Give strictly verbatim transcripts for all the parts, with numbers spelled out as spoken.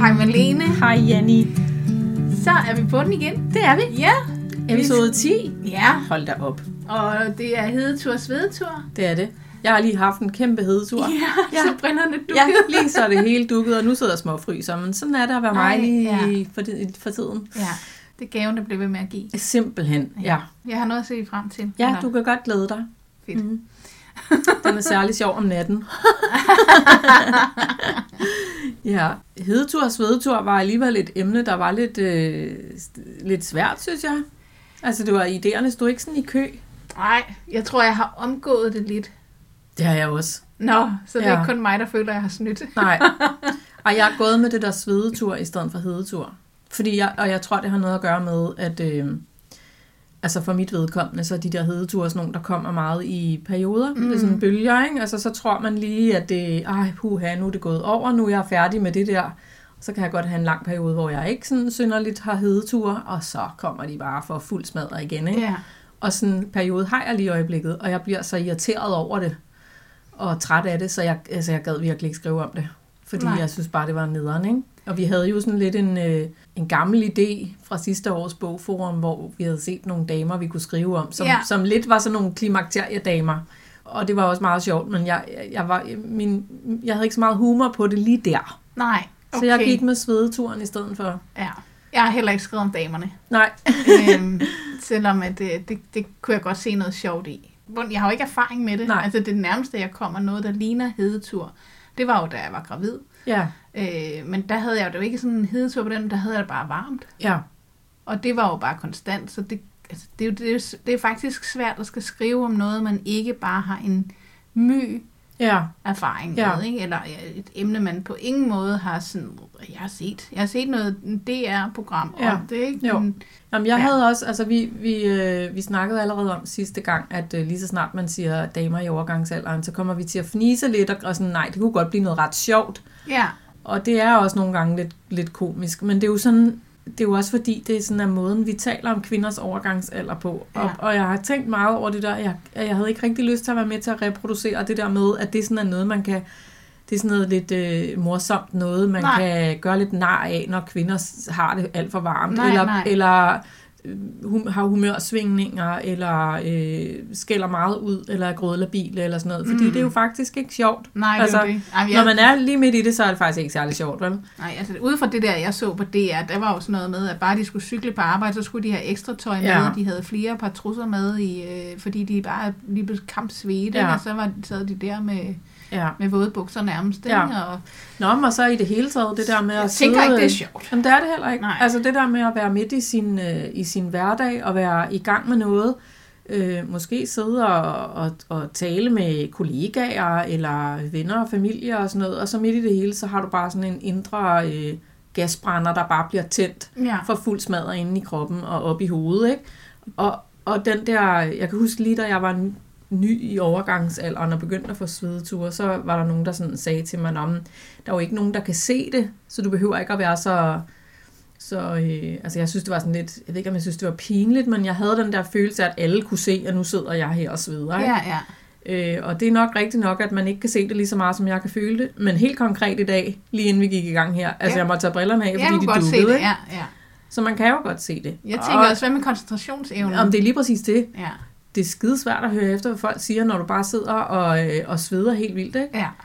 Hej Malene. Hej Janni. Så er vi på den igen. Det er vi. Ja. Episode ti. Ja. Hold da op. Og det er hedetur svedetur. Det er det. Jeg har lige haft en kæmpe hedetur. Ja, ja. Så brænderne dukket. Ja, lige så er det hele dukket, og nu sidder jeg småfryser. Men sådan er det at være mig lige ja. for, for tiden. Ja, det er gaven, der bliver ved med at give. Simpelthen, ja. ja. Jeg har noget at se frem til. Ja, du kan godt glæde dig. Fedt. Mm. Den er særlig sjov om natten. Ja, hedetur og svedetur var alligevel et emne, der var lidt, øh, lidt svært, synes jeg. Altså, det var idéerne stod ikke sådan i kø. Nej, jeg tror, jeg har omgået det lidt. Det har jeg også. Nå, så det er ja. ikke kun mig, der føler, at jeg har snydt. Nej, og jeg er gået med det der svedetur i stedet for hedetur. Fordi jeg, og jeg tror, det har noget at gøre med, at øh, altså for mit vedkommende, så er de der hedeture sådan nogle, der kommer meget i perioder. Mm. Det er sådan bølger, ikke? Altså så tror man lige, at det, ej, puha, nu er det gået over, nu er jeg færdig med det der. Så kan jeg godt have en lang periode, hvor jeg ikke sådan synderligt har hedeture, og så kommer de bare for fuld smadret igen, ikke? Ja. Og sådan en periode har jeg lige i øjeblikket, og jeg bliver så irriteret over det, og træt af det, så jeg, altså jeg gad virkelig ikke skrive om det. Fordi Nej. jeg synes bare, det var nederen, ikke? Og vi havde jo sådan lidt en, øh, en gammel idé fra sidste års bogforum, hvor vi havde set nogle damer, vi kunne skrive om, som, ja. som lidt var sådan nogle klimakteriedamer. Og det var også meget sjovt, men jeg, jeg, var, min, jeg havde ikke så meget humor på det lige der. Nej, okay. Så jeg gik med svedeturen i stedet for. Ja, jeg har heller ikke skrevet om damerne. Nej. øhm, selvom at det, det, det kunne jeg godt se noget sjovt i. Jeg har jo ikke erfaring med det. Nej. Altså det nærmeste, jeg kommer noget, der ligner hedetur, det var jo, da jeg var gravid. Ja. Øh, men der havde jeg jo ikke sådan en hedetur på den, der havde jeg det bare varmt. Ja. Og det var jo bare konstant, så det, altså, det, er, jo, det, er, det er faktisk svært at skal skrive om noget, man ikke bare har en my ja. erfaring ja. med, ikke? Eller et emne, man på ingen måde har sådan, jeg har set, jeg har set noget D R-program ja. om det, ikke? Jo. Men, Jamen, jeg ja. havde også, altså vi, vi, øh, vi snakkede allerede om sidste gang, at øh, lige så snart man siger damer i overgangsalderen, så kommer vi til at fnise lidt, og, og sådan, nej, det kunne godt blive noget ret sjovt. Ja. Og det er også nogle gange lidt, lidt komisk, men det er jo sådan, det er jo også fordi, det er sådan en måden, vi taler om kvinders overgangsalder på. Ja. Og, og jeg har tænkt meget over det der, jeg, jeg havde ikke rigtig lyst til at være med til at reproducere det der med, at det sådan er noget, man kan, det er sådan noget lidt øh, morsomt noget, man nej. kan gøre lidt nar af, når kvinder har det alt for varmt, nej, eller, nej. eller hum, har humørsvingninger, eller øh, skælder meget ud, eller er grødlabile, eller sådan noget, fordi mm. det er jo faktisk ikke sjovt. Nej, altså, det er det. Jamen, jeg... Når man er lige midt i det, så er det faktisk ikke særlig sjovt, vel? Nej, altså ud fra det der, jeg så på D R, der var jo sådan noget med, at bare de skulle cykle på arbejde, så skulle de have ekstra tøj med, ja. de havde flere par trusser med, i, øh, fordi de bare lige blev kampsvede, ja. og så var, sad de der med... Ja. Med våde bukser nærmest. Ja. Og... Nå, men så i det hele taget, det der med jeg at sidde... Jeg tænker ikke, det er sjovt. Jamen, det er det heller ikke. Nej. Altså det der med at være midt i sin, øh, i sin hverdag, og være i gang med noget, øh, måske sidde og, og, og tale med kollegaer, eller venner og familie og sådan noget, og så midt i det hele, så har du bare sådan en indre øh, gasbrænder, der bare bliver tændt ja. for fuld smadret inde i kroppen og op i hovedet, ikke? Og, og den der, jeg kan huske lige, da jeg var ny i overgangsalderen og begyndte at få svedeture, så var der nogen, der sådan sagde til mig, om der er jo ikke nogen, der kan se det, så du behøver ikke at være så... så øh, altså jeg synes, det var sådan lidt... Jeg ved ikke, om jeg synes, det var pinligt, men jeg havde den der følelse, at alle kunne se, at nu sidder jeg her og sveder. Ikke? Ja, ja. Øh, og det er nok rigtigt nok, at man ikke kan se det lige så meget, som jeg kan føle det. Men helt konkret i dag, lige inden vi gik i gang her, altså ja. jeg måtte tage brillerne af, fordi de dukkede. Ja, ja. Så man kan jo godt se det. Jeg tænker og, også, hvad med koncentrationsevnen? Om det er lige præcis det. Ja. Det er skidesvært at høre efter, hvad folk siger, når du bare sidder og, øh, og sveder helt vildt, ikke? Ja.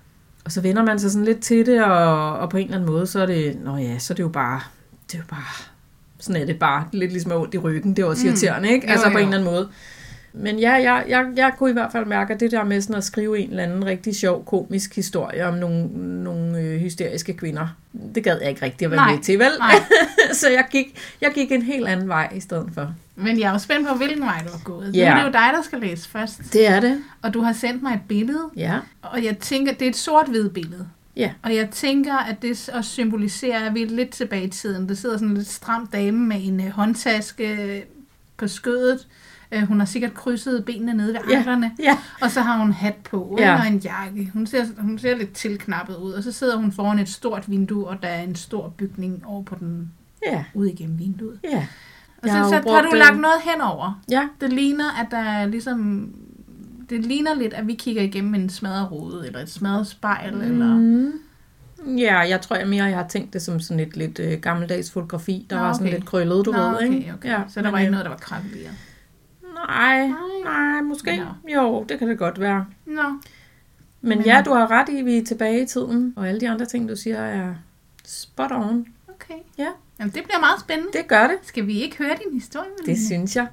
Og så vender man sig sådan lidt til det, og, og på en eller anden måde, så er det, nå ja, så er det jo bare, det er jo bare, sådan er det bare, lidt ligesom ondt i ryggen, det er også irriterende, ikke? Jo, altså jo. på en eller anden måde. Men ja, jeg, jeg, jeg kunne i hvert fald mærke, at det der med sådan at skrive en eller anden rigtig sjov, komisk historie om nogle, nogle øh, hysteriske kvinder, det gad jeg ikke rigtig at være Nej. med til, vel? Nej. Så jeg gik, jeg gik en helt anden vej i stedet for. Men jeg er jo spændt på, hvilken vej du har gået. Ja. Nu er det jo dig, der skal læse først. Det er det. Og du har sendt mig et billede. Ja. Og jeg tænker, det er et sort-hvid billede. Ja. Og jeg tænker, at det også symboliserer, at vi er lidt tilbage i tiden. Der sidder sådan en lidt stram dame med en uh, håndtaske på skødet. Uh, hun har sikkert krydset benene nede ved anklerne. Ja. Ja. Og så har hun hat på ja. og en jakke. Hun ser, hun ser lidt tilknappet ud. Og så sidder hun foran et stort vindue, og der er en stor bygning over på den ja. ude igennem vinduet. Ja. Og så, så har du lagt noget henover. Ja. Det ligner, at der er ligesom... Det ligner lidt, at vi kigger igennem en smadret rude, eller et smadret spejl, mm. eller... Ja, jeg tror jeg mere, jeg har tænkt det som sådan et lidt øh, gammeldags fotografi, der Nå, var sådan okay. lidt krøllet, du Nå, ved, okay, ikke? okay. Ja, så der var ikke noget, der var krakeleret? Nej, nej, nej, måske. Nå. Jo, det kan det godt være. Nå. Men, Men ja, du har ret i, vi er tilbage i tiden, og alle de andre ting, du siger, er spot on. Okay. Ja. Jamen, det bliver meget spændende. Det gør det. Skal vi ikke høre din historie? Det Lene? Synes jeg.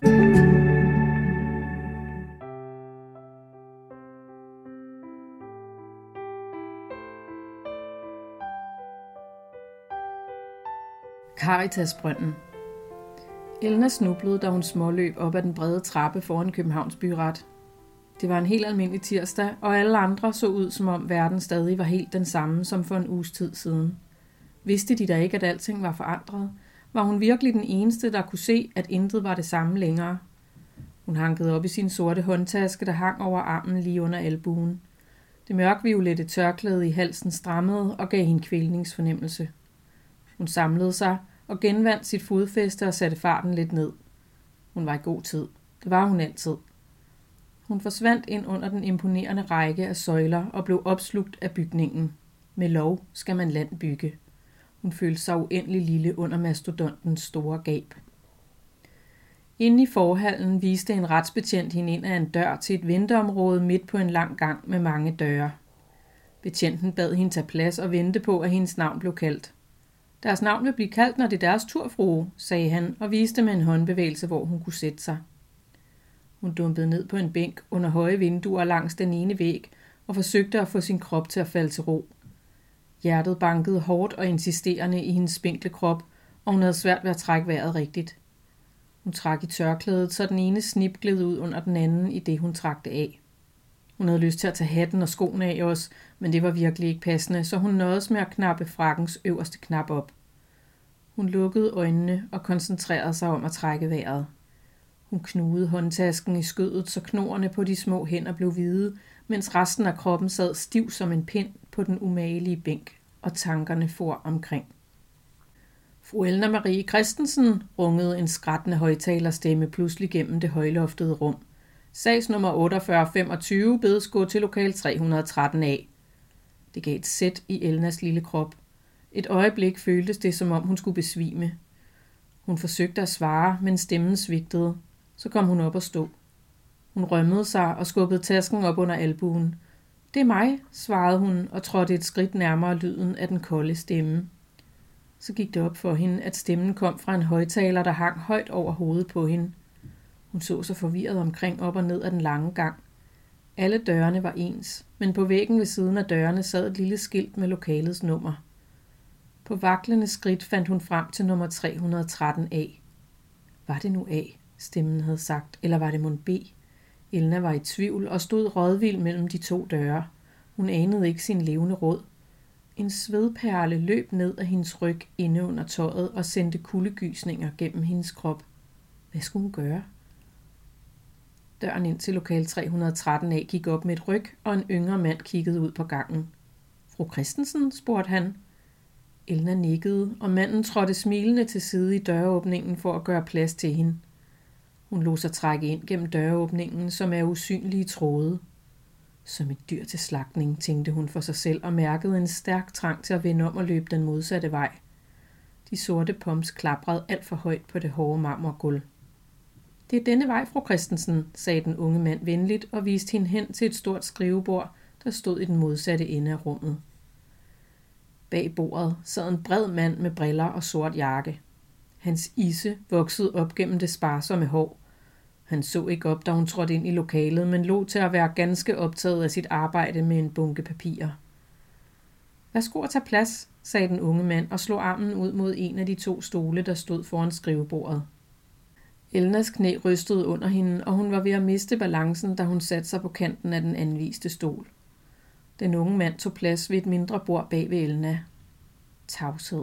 Caritasbrønden. Elna snublede, da hun småløb op ad den brede trappe foran Københavns Byret. Det var en helt almindelig tirsdag, og alle andre så ud, som om verden stadig var helt den samme som for en uges tid siden. Vidste de da ikke, at alting var forandret? Var hun virkelig den eneste, der kunne se, at intet var det samme længere? Hun hankede op i sin sorte håndtaske, der hang over armen lige under albuen. Det mørkviolette tørklæde i halsen strammede og gav hende kvælningsfornemmelse. Hun samlede sig og genvandt sit fodfæste og satte farten lidt ned. Hun var i god tid. Det var hun altid. Hun forsvandt ind under den imponerende række af søjler og blev opslugt af bygningen. Med lov skal man land bygge. Hun følte sig uendelig lille under mastodontens store gab. Inde i forhallen viste en retsbetjent hende ind ad en dør til et venteområde midt på en lang gang med mange døre. Betjenten bad hende tage plads og vente på, at hendes navn blev kaldt. Deres navn vil blive kaldt, når det er deres tur, frue, sagde han og viste med en håndbevægelse, hvor hun kunne sætte sig. Hun dumpede ned på en bænk under høje vinduer langs den ene væg og forsøgte at få sin krop til at falde til ro. Hjertet bankede hårdt og insisterende i hendes spinkle krop, og hun havde svært ved at trække vejret rigtigt. Hun trak i tørklædet, så den ene snip gled ud under den anden, i det hun trak det af. Hun havde lyst til at tage hatten og skoene af også, men det var virkelig ikke passende, så hun nåedes med at knappe frakkens øverste knap op. Hun lukkede øjnene og koncentrerede sig om at trække vejret. Hun knugede håndtasken i skødet, så knorene på de små hænder blev hvide, mens resten af kroppen sad stiv som en pind på den umagelige bænk, og tankerne for omkring. Fru Elna Marie Christensen, rungede en skrattende højtalerstemme pludselig gennem det højloftede rum. Sagsnummer otteogfyrre femogtyve bedes gå til lokal tre hundrede og tretten A. Det gav et sæt i Elnas lille krop. Et øjeblik føltes det, som om hun skulle besvime. Hun forsøgte at svare, men stemmen svigtede. Så kom hun op og stod. Hun rømmede sig og skubbede tasken op under albuen. Det er mig, svarede hun og trådte et skridt nærmere lyden af den kolde stemme. Så gik det op for hende, at stemmen kom fra en højtaler, der hang højt over hovedet på hende. Hun så sig forvirret omkring op og ned ad den lange gang. Alle dørene var ens, men på væggen ved siden af dørene sad et lille skilt med lokalets nummer. På vaklende skridt fandt hun frem til nummer tre hundrede og tretten A. Var det nu A, stemmen havde sagt, eller var det mon B? Elna var i tvivl og stod rådvild mellem de to døre. Hun anede ikke sin levende råd. En svedperle løb ned af hendes ryg inde under tøjet og sendte kuldegysninger gennem hendes krop. Hvad skulle hun gøre? Døren ind til lokal tre hundrede og tretten A gik op med et ryg, og en yngre mand kiggede ud på gangen. Fru Christensen, spurgte han. Elna nikkede, og manden trådte smilende til side i døråbningen for at gøre plads til hende. Hun lod sig trække ind gennem døråbningen, som er usynlige tråde. Som et dyr til slagtning, tænkte hun for sig selv og mærkede en stærk trang til at vende om og løbe den modsatte vej. De sorte poms klaprede alt for højt på det hårde marmorgulv. Det er denne vej, fru Christensen, sagde den unge mand venligt og viste hende hen til et stort skrivebord, der stod i den modsatte ende af rummet. Bag bordet sad en bred mand med briller og sort jakke. Hans isse voksede op gennem det sparsomme hår. Han så ikke op, da hun trådte ind i lokalet, men lod til at være ganske optaget af sit arbejde med en bunke papirer. Værsgo at tage plads, sagde den unge mand og slog armen ud mod en af de to stole, der stod foran skrivebordet. Elnas knæ rystede under hende, og hun var ved at miste balancen, da hun satte sig på kanten af den anviste stol. Den unge mand tog plads ved et mindre bord bag ved Elna. Tavshed.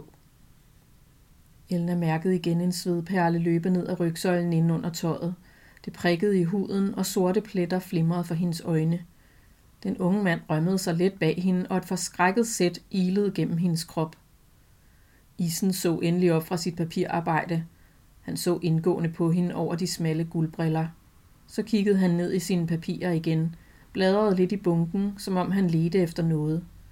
Elna mærkede igen en svedperle løbe ned ad rygsøjlen inde under tøjet. Det prikkede i huden, og sorte pletter flimrede for hendes øjne. Den unge mand rømmede sig let bag hende, og et forskrækket sæt ilede gennem hendes krop. Isen så endelig op fra sit papirarbejde. Han så indgående på hende over de smalle guldbriller. Så kiggede han ned i sine papirer igen, bladrede lidt i bunken, som om han ledte efter noget.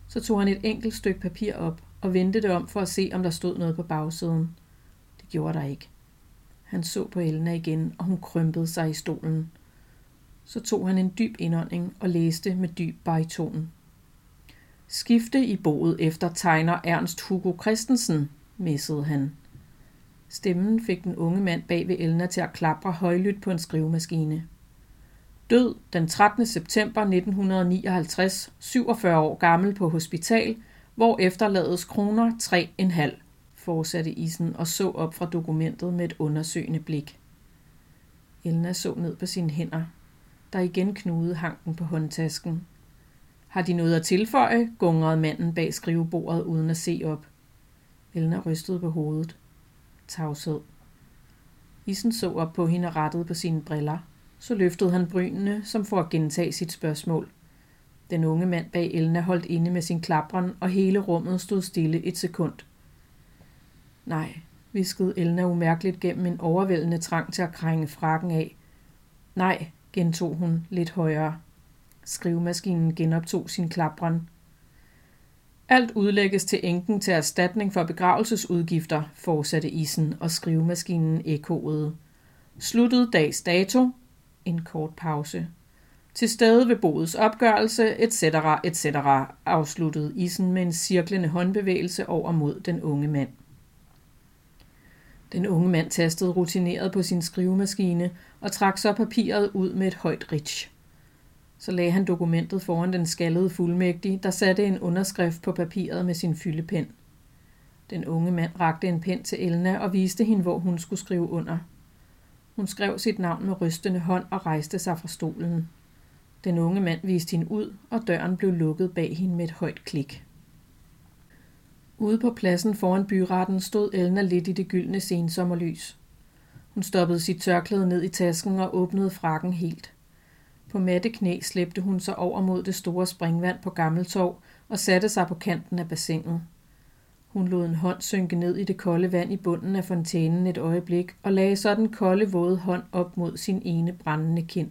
Så tog han et enkelt stykke papir op og vendte det om for at se, om der stod noget på bagsiden. Det gjorde der ikke. Han så på Elna igen, og hun krympede sig i stolen. Så tog han en dyb indånding og læste med dyb bariton. Skifte i boet efter tegner Ernst Hugo Christensen, messede han. Stemmen fik den unge mand bag ved Elna til at klapre højlydt på en skrivemaskine. Død den trettende september nitten nioghalvtreds, syvogfyrre år gammel på hospital, hvor efterlades kroner tre komma fem, fortsatte Isen og så op fra dokumentet med et undersøgende blik. Elna så ned på sine hænder, der igen knugede hanken på håndtasken. Har de noget at tilføje, gungrede manden bag skrivebordet uden at se op. Elna rystede på hovedet. Tavshed. Isen så op på hende og rettede på sine briller. Så løftede han brynene, som for at gentage sit spørgsmål. Den unge mand bag Elna holdt inde med sin klapren, og hele rummet stod stille et sekund. Nej, viskede Elna umærkeligt gennem en overvældende trang til at krænge frakken af. Nej, gentog hun lidt højere. Skrivemaskinen genoptog sin klapren. Alt udlægges til enken til erstatning for begravelsesudgifter, fortsatte Isen, og skrivemaskinen ekkoede. Sluttet dags dato. En kort pause. Til stede ved boets opgørelse, et cetera, et cetera, afsluttede Isen med en cirklende håndbevægelse over mod den unge mand. Den unge mand tastede rutineret på sin skrivemaskine og trak så papiret ud med et højt ritch. Så lagde han dokumentet foran den skaldede fuldmægtig, der satte en underskrift på papiret med sin fyldepen. Den unge mand rakte en pen til Elna og viste hende, hvor hun skulle skrive under. Hun skrev sit navn med rystende hånd og rejste sig fra stolen. Den unge mand viste hende ud, og døren blev lukket bag hende med et højt klik. Ude på pladsen foran byretten stod Elna lidt i det gyldne sensommerlys. Hun stoppede sit tørklæde ned i tasken og åbnede frakken helt. På matte knæ slæbte hun sig over mod det store springvand på Gammeltorv og satte sig på kanten af bassinet. Hun lod en hånd synke ned i det kolde vand i bunden af fontænen et øjeblik og lagde så den kolde, våde hånd op mod sin ene brændende kind.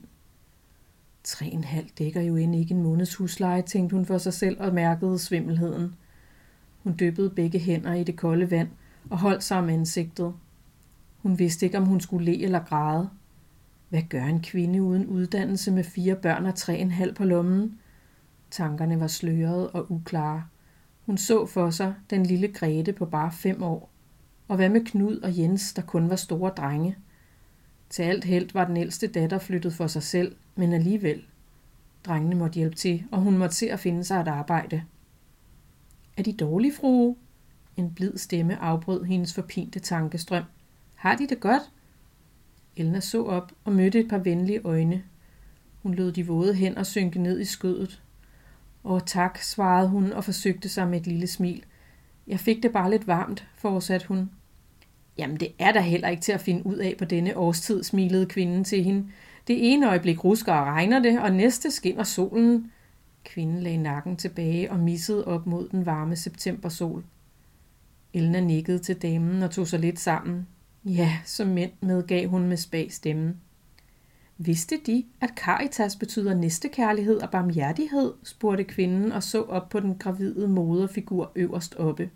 Tre en halv dækker jo end ikke en måneds husleje, tænkte hun for sig selv og mærkede svimmelheden. Hun dyppede begge hænder i det kolde vand og holdt sig om ansigtet. Hun vidste ikke, om hun skulle le eller græde. Hvad gør en kvinde uden uddannelse med fire børn og tre en halv på lommen? Tankerne var slørede og uklare. Hun så for sig den lille Grete på bare fem år. Og hvad med Knud og Jens, der kun var store drenge? Til alt held var den ældste datter flyttet for sig selv, men alligevel. Drengene måtte hjælpe til, og hun måtte se at finde sig et arbejde. Er de dårlige, frue? En blid stemme afbrød hendes forpinte tankestrøm. Har de det godt? Elna så op og mødte et par venlige øjne. Hun lod de våde hænder synke ned i skødet. Åh tak, svarede hun og forsøgte sig med et lille smil. Jeg fik det bare lidt varmt, fortsatte hun. Jamen det er da heller ikke til at finde ud af på denne årstid, smilede kvinden til hende. Det ene øjeblik rusker og regner det, og næste skinner solen. Kvinden lagde nakken tilbage og missede op mod den varme septembersol. Elna nikkede til damen og tog sig lidt sammen. Ja, som mænd medgav hun med spag stemmen. Vidste de, at Caritas betyder næstekærlighed og barmhjertighed, spurgte kvinden og så op på den gravide moderfigur øverst oppe.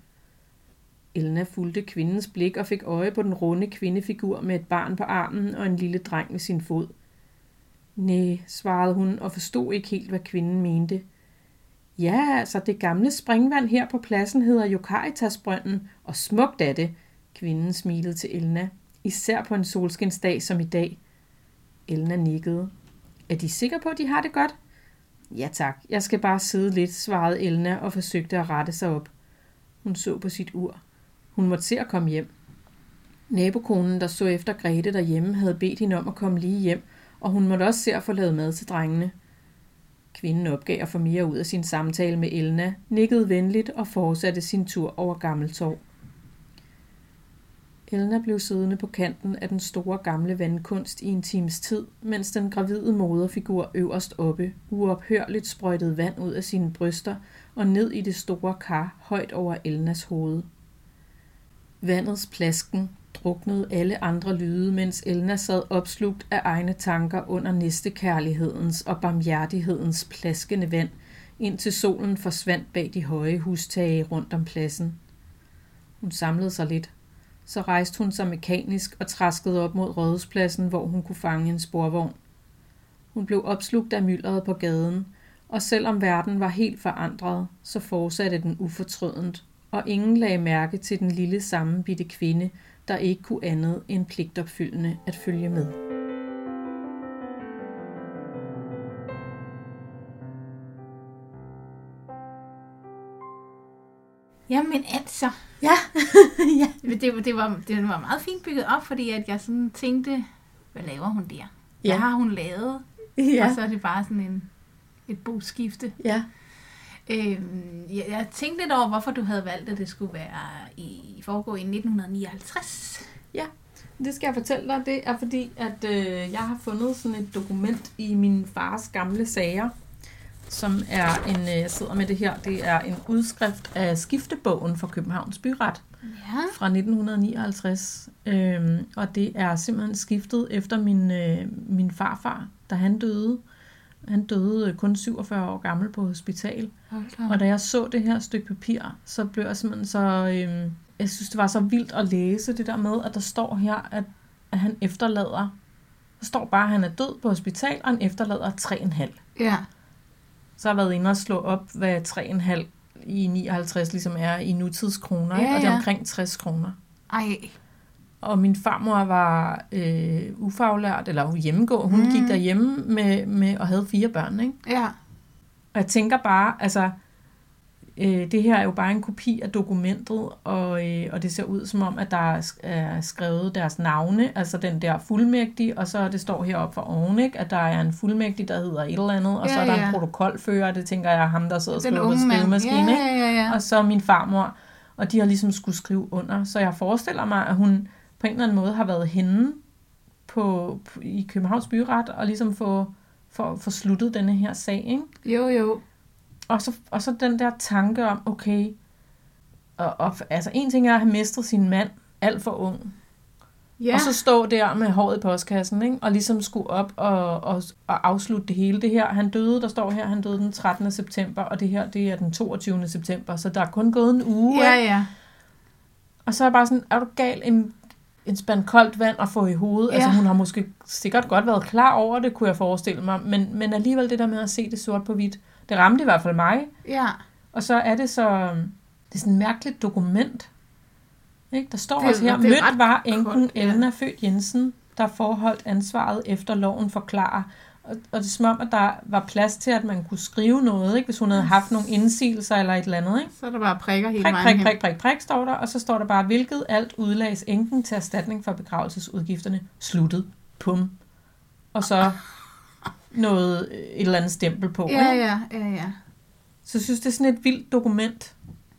Elna fulgte kvindens blik og fik øje på den runde kvindefigur med et barn på armen og en lille dreng ved sin fod. Næh, svarede hun og forstod ikke helt, hvad kvinden mente. Ja, altså det gamle springvand her på pladsen hedder jo Caritasbrønden, og smukt er det. Kvinden smilede til Elna, især på en solskinsdag som i dag. Elna nikkede. Er de sikre på, at de har det godt? Ja tak, jeg skal bare sidde lidt, svarede Elna og forsøgte at rette sig op. Hun så på sit ur. Hun måtte se at komme hjem. Nabokonen, der så efter Grete derhjemme, havde bedt hende om at komme lige hjem, og hun måtte også se at få lavet mad til drengene. Kvinden opgav at få mere ud af sin samtale med Elna, nikkede venligt og fortsatte sin tur over Gammeltorv. Elna blev siddende på kanten af den store gamle vandkunst i en times tid, mens den gravide moderfigur øverst oppe uophørligt sprøjtede vand ud af sine bryster og ned i det store kar højt over Elnas hoved. Vandets plasken druknede alle andre lyde, mens Elna sad opslugt af egne tanker under næstekærlighedens og barmhjertighedens plaskende vand indtil solen forsvandt bag de høje hustage rundt om pladsen. Hun samlede sig lidt. Så rejste hun sig mekanisk og traskede op mod Rådhuspladsen, hvor hun kunne fange en sporvogn. Hun blev opslugt af myldret på gaden, og selvom verden var helt forandret, så fortsatte den ufortrødent, og ingen lagde mærke til den lille sammenbitte kvinde, der ikke kunne andet end pligtopfyldende at følge med. Jamen altså. Ja. ja. Det, det, var, det var meget fint bygget op, fordi at jeg sådan tænkte, hvad laver hun der? Hvad Ja. har hun lavet? Ja. Og så er det bare sådan en, et boskifte. Ja. Øhm, jeg, jeg tænkte lidt over, hvorfor du havde valgt, at det skulle være i foregå i nitten nioghalvtreds. Ja, det skal jeg fortælle dig. Det er fordi, at øh, jeg har fundet sådan et dokument i min fars gamle sager, som er en, øh, jeg sidder med det her, det er en udskrift af skiftebogen for Københavns Byret Ja. fra nitten nioghalvtreds. Øhm, og det er simpelthen skiftet efter min, øh, min farfar, da han døde. Han døde kun syvogfyrre år gammel på hospital. Okay. Og da jeg så det her stykke papir, så blev jeg simpelthen så... Øhm, jeg synes, det var så vildt at læse det der med, at der står her, at, at han efterlader... Der står bare, at han er død på hospital, og han efterlader tre komma fem. Ja. Så har jeg været inde og slå op, hvad tre komma fem i nioghalvtreds ligesom er i nutidskroner, Ja, og det er ja. omkring tres kroner. Ej. Og min farmor var øh, ufaglært, eller hjemmegå. Hun mm. gik derhjemme med, med og havde fire børn, ikke? Ja. Og jeg tænker bare, altså, øh, det her er jo bare en kopi af dokumentet, og, øh, og det ser ud som om, at der er, er skrevet deres navne, altså den der fuldmægtige, og så det står heroppe for oven, ikke? At der er en fuldmægtig, der hedder et eller andet, og Ja, så er der ja. en protokolfører, det tænker jeg er ham, der sidder og Den skriver på unge mand. skrivemaskine, Ja, ja, ja. og så min farmor, og de har ligesom skulle skrive under, så jeg forestiller mig, at hun på en eller anden måde har været henne på, på, i Københavns Byret, og ligesom få, for, for sluttet denne her sag, ikke? Jo, jo. Og så, og så den der tanke om, okay, og, og, altså en ting er at have mistet sin mand alt for ung, Ja. og så stå der med håret i postkassen, ikke? Og ligesom skulle op og, og, og afslutte det hele. Det her, han døde, der står her, han døde den trettende september, og det her, det er den toogtyvende september, så der er kun gået en uge. Ja, ikke? ja. Og så er jeg bare sådan, er du gal, en, en spand koldt vand at få i hovedet? Ja. Altså hun har måske sikkert godt været klar over det, kunne jeg forestille mig, men, men alligevel det der med at se det sort på hvidt, det ramte i hvert fald mig. Ja. Og så er det så, det er sådan et mærkeligt dokument. Ikke? Der står Det er- også her, det er mødt ret var enken kort, ja. Elna Født Jensen, der forholdt ansvaret efter loven forklarer. Og, og det er som om, at der var plads til, at man kunne skrive noget, ikke? Hvis hun havde haft nogle indsigelser eller et eller andet. Ikke? Så er der bare prikker hele Prik, vejen prik, hen. prik, prik, prik, står der, og så står der bare, hvilket alt udlags enken til erstatning for begravelsesudgifterne sluttet. Pum. Og så noget, et eller andet stempel på. Ja, Ikke? ja, ja, ja. Så jeg synes, det er sådan et vildt dokument.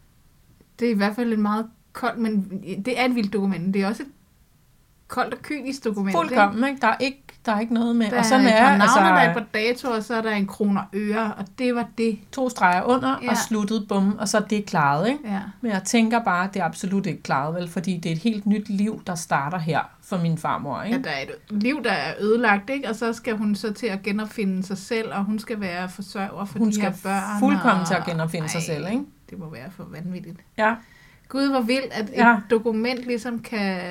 Det er i hvert fald et meget koldt, men det er et vildt dokument. Det er også et koldt og kynisk dokument. Fuldkommen, ikke? Der er ikke, der er ikke noget med. Der Og sådan er et er par navne, altså, der er et par datoer, og så er der en kroner øre, og det var det. to streger under Ja. og sluttet, bum, og så er det klaret, ikke? Ja. Men jeg tænker bare, at det er absolut ikke klaret, vel? Fordi det er et helt nyt liv, der starter her for min farmor, ikke? Ja, der er et liv, der er ødelagt, ikke? Og så skal hun så til at genopfinde sig selv, og hun skal være forsørger for Hun de skal her børn. fuldkommen og... til at genopfinde sig selv, ikke? Det må være for vanvittigt. Ja. Gud, hvor vildt, at et Ja. dokument ligesom kan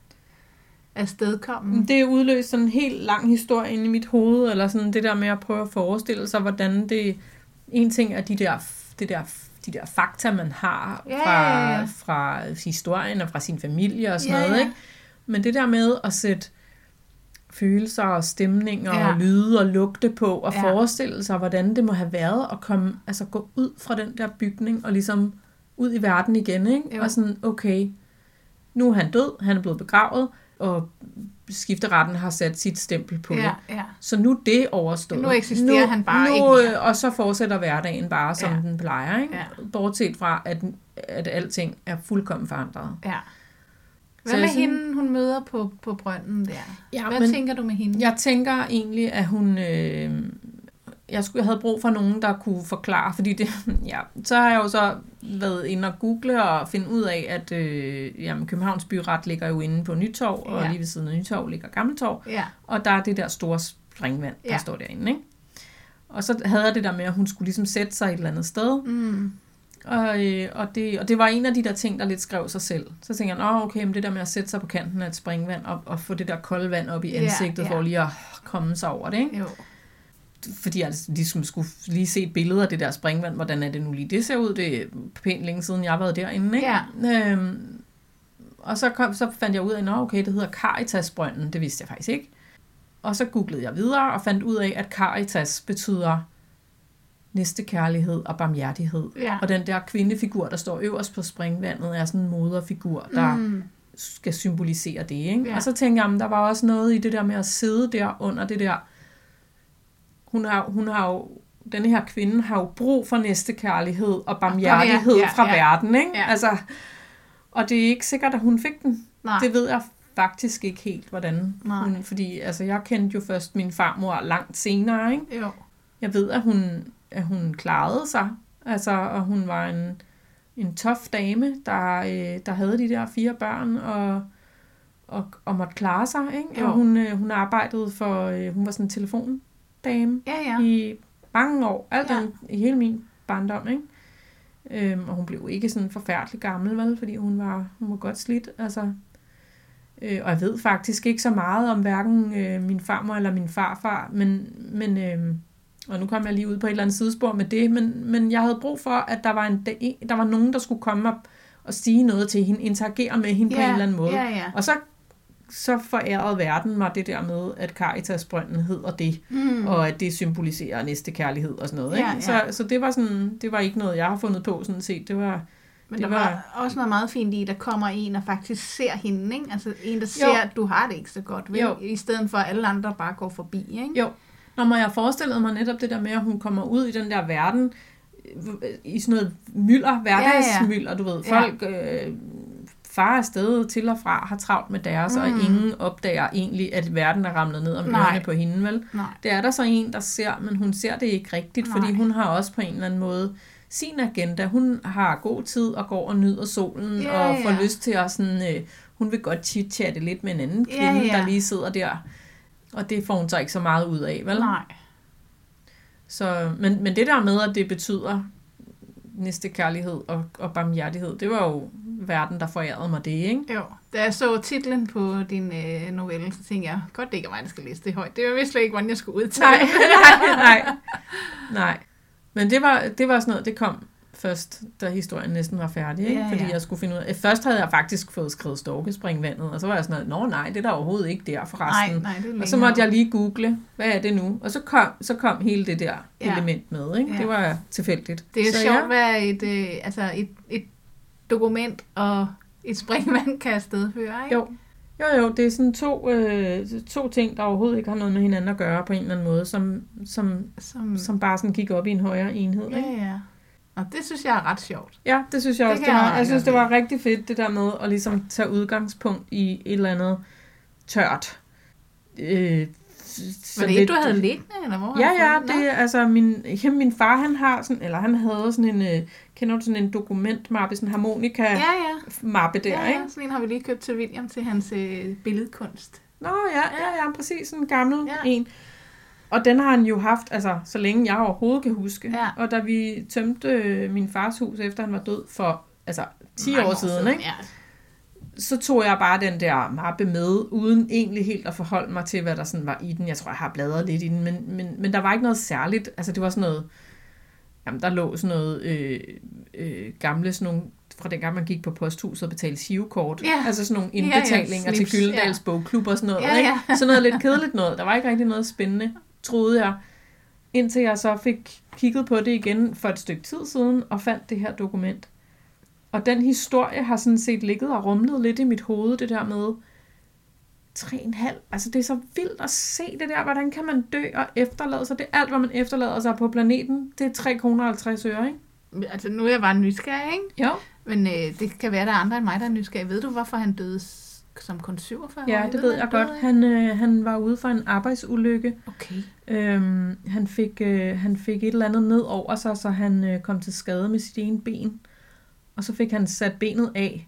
afstedkomme. Det er udløst sådan en helt lang historie inde i mit hoved, eller sådan det der med at prøve at forestille sig, hvordan det... En ting er de der, det der, de der fakta, man har Ja, fra, ja, ja. fra historien og fra sin familie og sådan Ja, noget, ja. ikke? Men det der med at sætte følelser og stemninger Ja. og lyde og lugte på, og Ja. forestille sig, hvordan det må have været at komme, altså gå ud fra den der bygning og ligesom ud i verden igen, ikke? Jo. Og sådan, okay, nu er han død, han er blevet begravet, og skifteretten har sat sit stempel på det. Ja, ja. Så nu er det overstået. Nu eksisterer han bare nu, ikke mere. øh, Og så fortsætter hverdagen bare, som Ja. den plejer, ikke? Ja. Bortset fra, at, at alting er fuldkommen forandret. Ja. Hvad Så med jeg synes- hende, hun møder på, på brønden der? Ja, Hvad men- tænker du med hende? Jeg tænker egentlig, at hun... Øh, jeg, skulle, jeg havde brug for nogen, der kunne forklare, fordi det, ja, så har jeg jo så været inde og google og finde ud af, at øh, jamen, Københavns Byret ligger jo inde på Nytorv, og Ja. lige ved siden af Nytorv ligger Gammeltorv, Ja. og der er det der store springvand, der Ja. står derinde, ikke? Og så havde jeg det der med, at hun skulle ligesom sætte sig et eller andet sted. Mm. Og, øh, og, det, og det var en af de der ting, der lidt skrev sig selv. Så tænkte jeg, åh okay, men det der med at sætte sig på kanten af et springvand og, og få det der kolde vand op i ansigtet, yeah, yeah. for lige at komme sig over det, ikke? Jo. Fordi jeg ligesom skulle lige se et billede af det der springvand, hvordan er det nu lige det ser ud, det er pænt længe siden, jeg har været derinde, ikke? Yeah. Øhm, og så, kom, så fandt jeg ud af, at okay, det hedder Caritasbrønden, det vidste jeg faktisk ikke. Og så googlede jeg videre og fandt ud af, at Caritas betyder næstekærlighed og barmhjertighed. Ja. Og den der kvindefigur, der står øverst på springvandet, er sådan en moderfigur, der mm. skal symbolisere det. Ikke? Ja. Og så tænkte jeg, at der var også noget i det der med at sidde der under det der. Hun har, hun har jo, denne her kvinde har jo brug for næstekærlighed og barmhjertighed ja, ja, fra ja. verden. Ikke? Ja. Altså, og det er ikke sikkert, at hun fik den. Nej. Det ved jeg faktisk ikke helt, hvordan hun, fordi altså, jeg kendte jo først min farmor langt senere. Ikke? Jo. Jeg ved, at hun, at hun klarede sig, altså, og hun var en, en tough dame, der, øh, der havde de der fire børn, og, og, og måtte klare sig, ikke? Og hun, øh, hun arbejdede for, øh, hun var sådan en telefondame ja, ja. i mange år, alt ja. den, i hele min barndom, ikke? Øhm, og hun blev ikke sådan forfærdelig gammel, vel, fordi hun var, hun var godt slidt, altså. Øh, og jeg ved faktisk ikke så meget om hverken øh, min farmor eller min farfar, men, men øh, og nu kom jeg lige ud på et eller andet sidespor med det, men, men jeg havde brug for, at der var, en, der var nogen, der skulle komme op og sige noget til hende, interagere med hende yeah, på en eller anden måde. Yeah, yeah. Og så, så forærede verden mig det der med, at Caritasbrønden hedder det, mm. og at det symboliserer næstekærlighed og sådan noget. Yeah, ikke? yeah. Så, så det var sådan, det var ikke noget, jeg har fundet på sådan set. Det var... Men det der var, var også noget meget fint i, der kommer en og faktisk ser hende, ikke? Altså en, der ser, at du har det ikke så godt, vel? I stedet for, at alle andre bare går forbi, ikke? Jo. Når jeg forestillede mig netop det der med, at hun kommer ud i den der verden, i sådan noget mylder, hverdagsmylder, ja, ja. Du ved. Folk, ja. øh, far afsted til og fra, har travlt med deres, mm. og ingen opdager egentlig, at verden er ramlet ned om ørerne på hende, vel? Nej. Det er der så en, der ser, men hun ser det ikke rigtigt, Nej. Fordi hun har også på en eller anden måde sin agenda. Hun har god tid og går og nyder solen, ja, og får ja. lyst til at sådan, øh, hun vil godt chit-chatte lidt med en anden kvinde, ja, ja. Der lige sidder der. Og det får hun så ikke så meget ud af, vel? Nej. Så, men, men det der med, at det betyder næstekærlighed og, og barmhjertighed, det var jo verden, der forærede mig det, ikke? Jo. Da jeg så titlen på din øh, novelle, så tænkte jeg, godt det ikke er mig, der skal læse det højt. Det var vist slet ikke, hvordan jeg skulle udtale. Nej, nej, nej. Nej. Men det var, det var sådan noget, det kom først, da historien næsten var færdig, ikke? Ja, ja. Fordi jeg skulle finde ud af, først havde jeg faktisk fået skrevet Storkespringvandet, og så var jeg sådan noget, nå nej, det er der overhovedet ikke der forresten. Nej, nej, det er og så måtte jeg lige google, hvad er det nu? Og så kom, så kom hele det der ja. element med, ikke? Ja. Det var tilfældigt. Det er så, sjovt, ja. hvad et, øh, altså et, et dokument og et springvand kan afstedføre, ikke? Jo. Jo, jo, det er sådan to, øh, to ting, der overhovedet ikke har noget med hinanden at gøre på en eller anden måde, som, som, som, som bare sådan kigger op i en højere enhed. Ja, ikke? ja. Og det synes jeg er ret sjovt. Ja, det synes jeg det også. Det var, jeg, jeg synes, det var rigtig fedt, det der med at ligesom tage udgangspunkt i et eller andet tørt. Øh, var det et, du havde liggende, eller hvor? Ja, ja, det er altså, min, min far, han har sådan, eller han havde sådan en, øh, kender du sådan en dokumentmappe, sådan en harmonika-mappe ja, ja. der, ja, ikke? Ja, sådan en har vi lige købt til William til hans øh, billedkunst. Nå, ja, ja, ja, præcis, sådan en gammel ja. en. Og den har han jo haft, altså, så længe jeg overhovedet kan huske. Ja. Og da vi tømte øh, min fars hus, efter han var død for, altså, ti år, år siden, siden, ikke? Ja. Så tog jeg bare den der mappe med, uden egentlig helt at forholde mig til, hvad der sådan var i den. Jeg tror, jeg har bladret lidt i den, men, men, men der var ikke noget særligt. Altså, det var sådan noget, jamen, der lå sådan noget øh, øh, gamle, sådan nogle, fra dengang man gik på posthuset og betalte sivekort. Ja. Altså sådan nogle indbetalinger ja, ja, til Gyldendals ja. bogklub og sådan noget. Ja, ja. Ikke? Sådan noget lidt kedeligt noget. Der var ikke rigtig noget spændende, troede jeg. Indtil jeg så fik kigget på det igen for et stykke tid siden, og fandt det her dokument. Og den historie har sådan set ligget og rumlet lidt i mit hoved, det der med tre og en halv. Altså det er så vildt at se det der, hvordan kan man dø og efterlade sig. Det er alt, hvad man efterlader sig på planeten. Det er tre kroner og halvtreds øre, ikke? Altså nu er jeg bare nysgerrig, ikke? Jo. Men øh, det kan være, der er andre end mig, der er nysgerrig. Ved du, hvorfor han døde som kun syvogfyrre? Ja, det ved, ved jeg godt. Han, øh, han var ude for en arbejdsulykke. Okay. Øhm, han, fik, øh, han fik et eller andet ned over sig, så han øh, kom til skade med sit ene ben. Og så fik han sat benet af.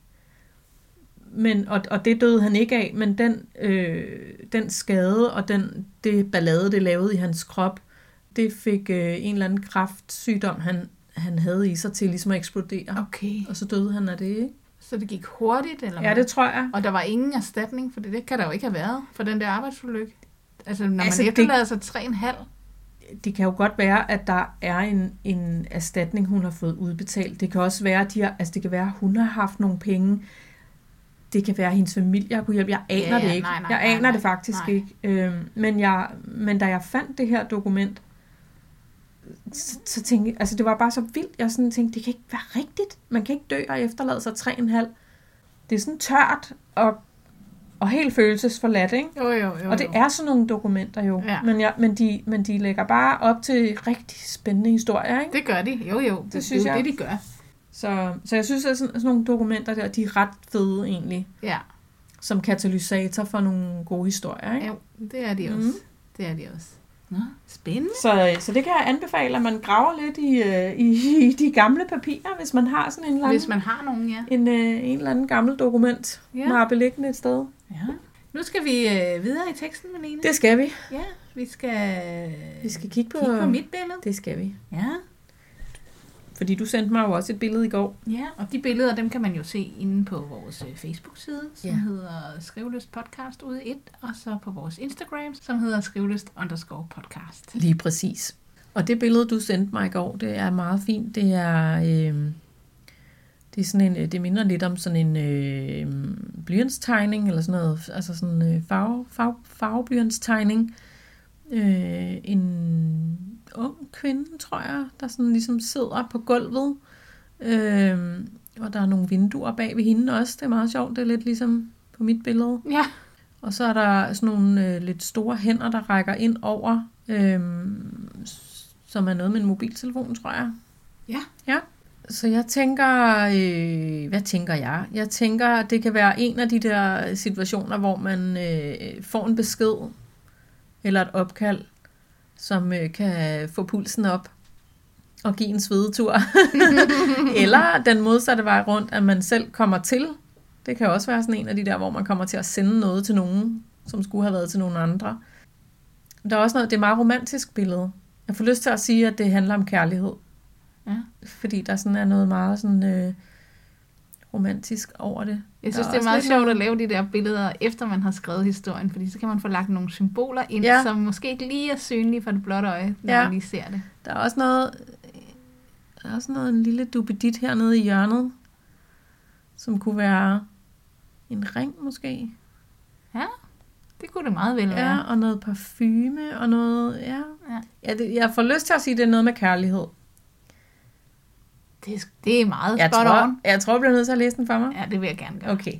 Men, og, og det døde han ikke af, men den, øh, den skade og den, det ballade, det lavede i hans krop, det fik øh, en eller anden kræftsygdom, han, han havde i sig til ligesom at eksplodere. Okay. Og så døde han af det, ikke? Så det gik hurtigt? Eller Ja, det tror jeg. Og der var ingen erstatning, for det, det kan der jo ikke have været for den der arbejdsulykke. Altså, når altså, man efterlader sig tre komma fem. Det kan jo godt være, at der er en, en erstatning, hun har fået udbetalt. Det kan også være, at de har, altså, det kan være, at hun har haft nogle penge. Det kan være, at hendes familie har kunne hjælpe. Jeg aner ja, ja, det ikke. Nej, nej, jeg aner nej, nej, det faktisk nej. ikke. Øhm, men, jeg, men da jeg fandt det her dokument, så, så tænkte jeg, altså det var bare så vildt. Jeg sådan tænkte, det kan ikke være rigtigt. Man kan ikke dø og efterlade sig tre komma fem. Det er sådan tørt og, og helt følelsesforladt, ikke? Jo, jo, jo, og det er sådan nogle dokumenter jo. Ja. Men, jeg, men, de, men de lægger bare op til rigtig spændende historier, ikke? Det gør de. Jo, jo. Det, det synes det er jeg. Det, de gør. Så, så jeg synes, at sådan, sådan nogle dokumenter der, de er ret fede egentlig. Ja. Som katalysator for nogle gode historier, ikke? Jo, det er de også. Mm. Det er de også. Nå, spændende. Så, så det kan jeg anbefale, at man graver lidt i, i, i de gamle papirer, hvis man har sådan en eller anden, hvis man har nogen, ja. En, en eller anden gammel dokument, ja. Der er beliggende et sted. Ja. Nu skal vi øh, videre i teksten, Malene. Det skal vi. Ja, vi skal, vi skal kigge på, kigge på mit billede. Det skal vi. Ja. Fordi du sendte mig jo også et billede i går. Ja, og de billeder, dem kan man jo se inde på vores Facebook-side, som ja. hedder Skrivelyst Podcast ude et, og så på vores Instagram, som hedder Skrivelyst underscore podcast. Lige præcis. Og det billede, du sendte mig i går, det er meget fint. Det er, øh, det er sådan en, det minder lidt om sådan en øh, blyantstegning, eller sådan noget, altså sådan en farve, farve, farveblyantstegning. Øh, en ung kvinde, tror jeg, der sådan ligesom sidder på gulvet. Øh, og der er nogle vinduer bag ved hende også. Det er meget sjovt. Det er lidt ligesom på mit billede. Ja. Og så er der sådan nogle øh, lidt store hænder, der rækker ind over, øh, som er noget med en mobiltelefon, tror jeg. Ja. Ja. Så jeg tænker, øh, hvad tænker jeg? Jeg tænker, at det kan være en af de der situationer, hvor man øh, får en besked eller et opkald, som øh, kan få pulsen op og give en svedetur. Eller den modsatte vej rundt, at man selv kommer til. Det kan også være sådan en af de der, hvor man kommer til at sende noget til nogen, som skulle have været til nogen andre. Der er også noget, det er meget romantisk billede. Jeg får lyst til at sige, at det handler om kærlighed. Ja. Fordi der sådan er noget meget sådan, øh, romantisk over det. Jeg synes, det er meget sjovt at lave de der billeder, efter man har skrevet historien, fordi så kan man få lagt nogle symboler ind, ja. Som måske ikke lige er synlige for det blotte øje, når ja. Man lige ser det. Der er også noget, der er også noget, en lille duppedit hernede i hjørnet, som kunne være en ring måske. Ja, det kunne det meget vel være. Ja, og noget parfume og noget, ja. ja. ja det, jeg får lyst til at sige, at det er noget med kærlighed. Det, det er meget jeg spot tror, on. Jeg tror, jeg bliver nødt til at læse den for mig. Ja, det vil jeg gerne gøre. Okay.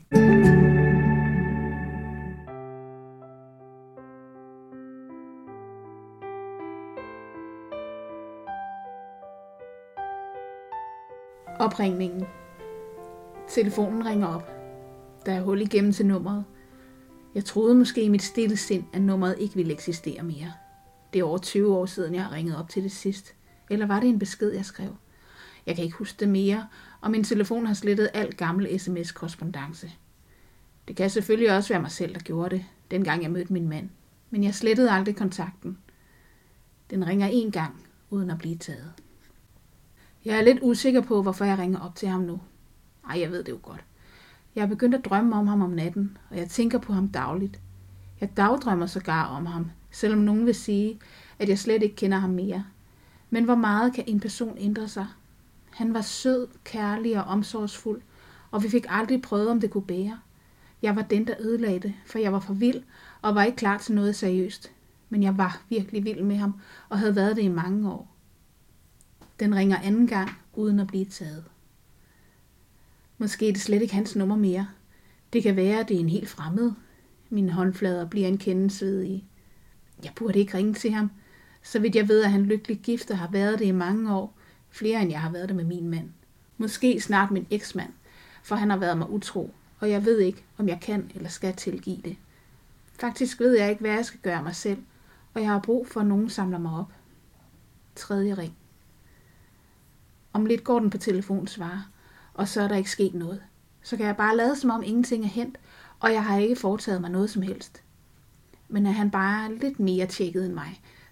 Opringningen. Telefonen ringer op. Der er hul igennem til nummeret. Jeg troede måske i mit stille sind, at nummeret ikke ville eksistere mere. Det er over tyve år siden, jeg har ringet op til det sidst. Eller var det en besked, jeg skrev? Jeg kan ikke huske det mere, og min telefon har slettet al gammel sms-korrespondance. Det kan selvfølgelig også være mig selv, der gjorde det, dengang jeg mødte min mand. Men jeg slettede aldrig kontakten. Den ringer en gang, uden at blive taget. Jeg er lidt usikker på, hvorfor jeg ringer op til ham nu. Ej, jeg ved det jo godt. Jeg er begyndt at drømme om ham om natten, og jeg tænker på ham dagligt. Jeg dagdrømmer sågar om ham, selvom nogen vil sige, at jeg slet ikke kender ham mere. Men hvor meget kan en person ændre sig? Han var sød, kærlig og omsorgsfuld, og vi fik aldrig prøvet, om det kunne bære. Jeg var den, der ødelagde det, for jeg var for vild og var ikke klar til noget seriøst. Men jeg var virkelig vild med ham, og havde været det i mange år. Den ringer anden gang, uden at blive taget. Måske er det slet ikke hans nummer mere. Det kan være, at det er en helt fremmed. Mine håndflader bliver en kende svedige. Jeg burde ikke ringe til ham. Så vidt jeg ved, at han lykkelig gift og har været det i mange år. Flere end jeg har været det med min mand. Måske snart min eksmand, for han har været mig utro, og jeg ved ikke, om jeg kan eller skal tilgive det. Faktisk ved jeg ikke, hvad jeg skal gøre mig selv, og jeg har brug for, at nogen samler mig op. Tredje ring. Om lidt går den på telefonsvarer, og så er der ikke sket noget. Så kan jeg bare lade som om ingenting er hent, og jeg har ikke foretaget mig noget som helst. Men er han bare lidt mere tjekket end mig,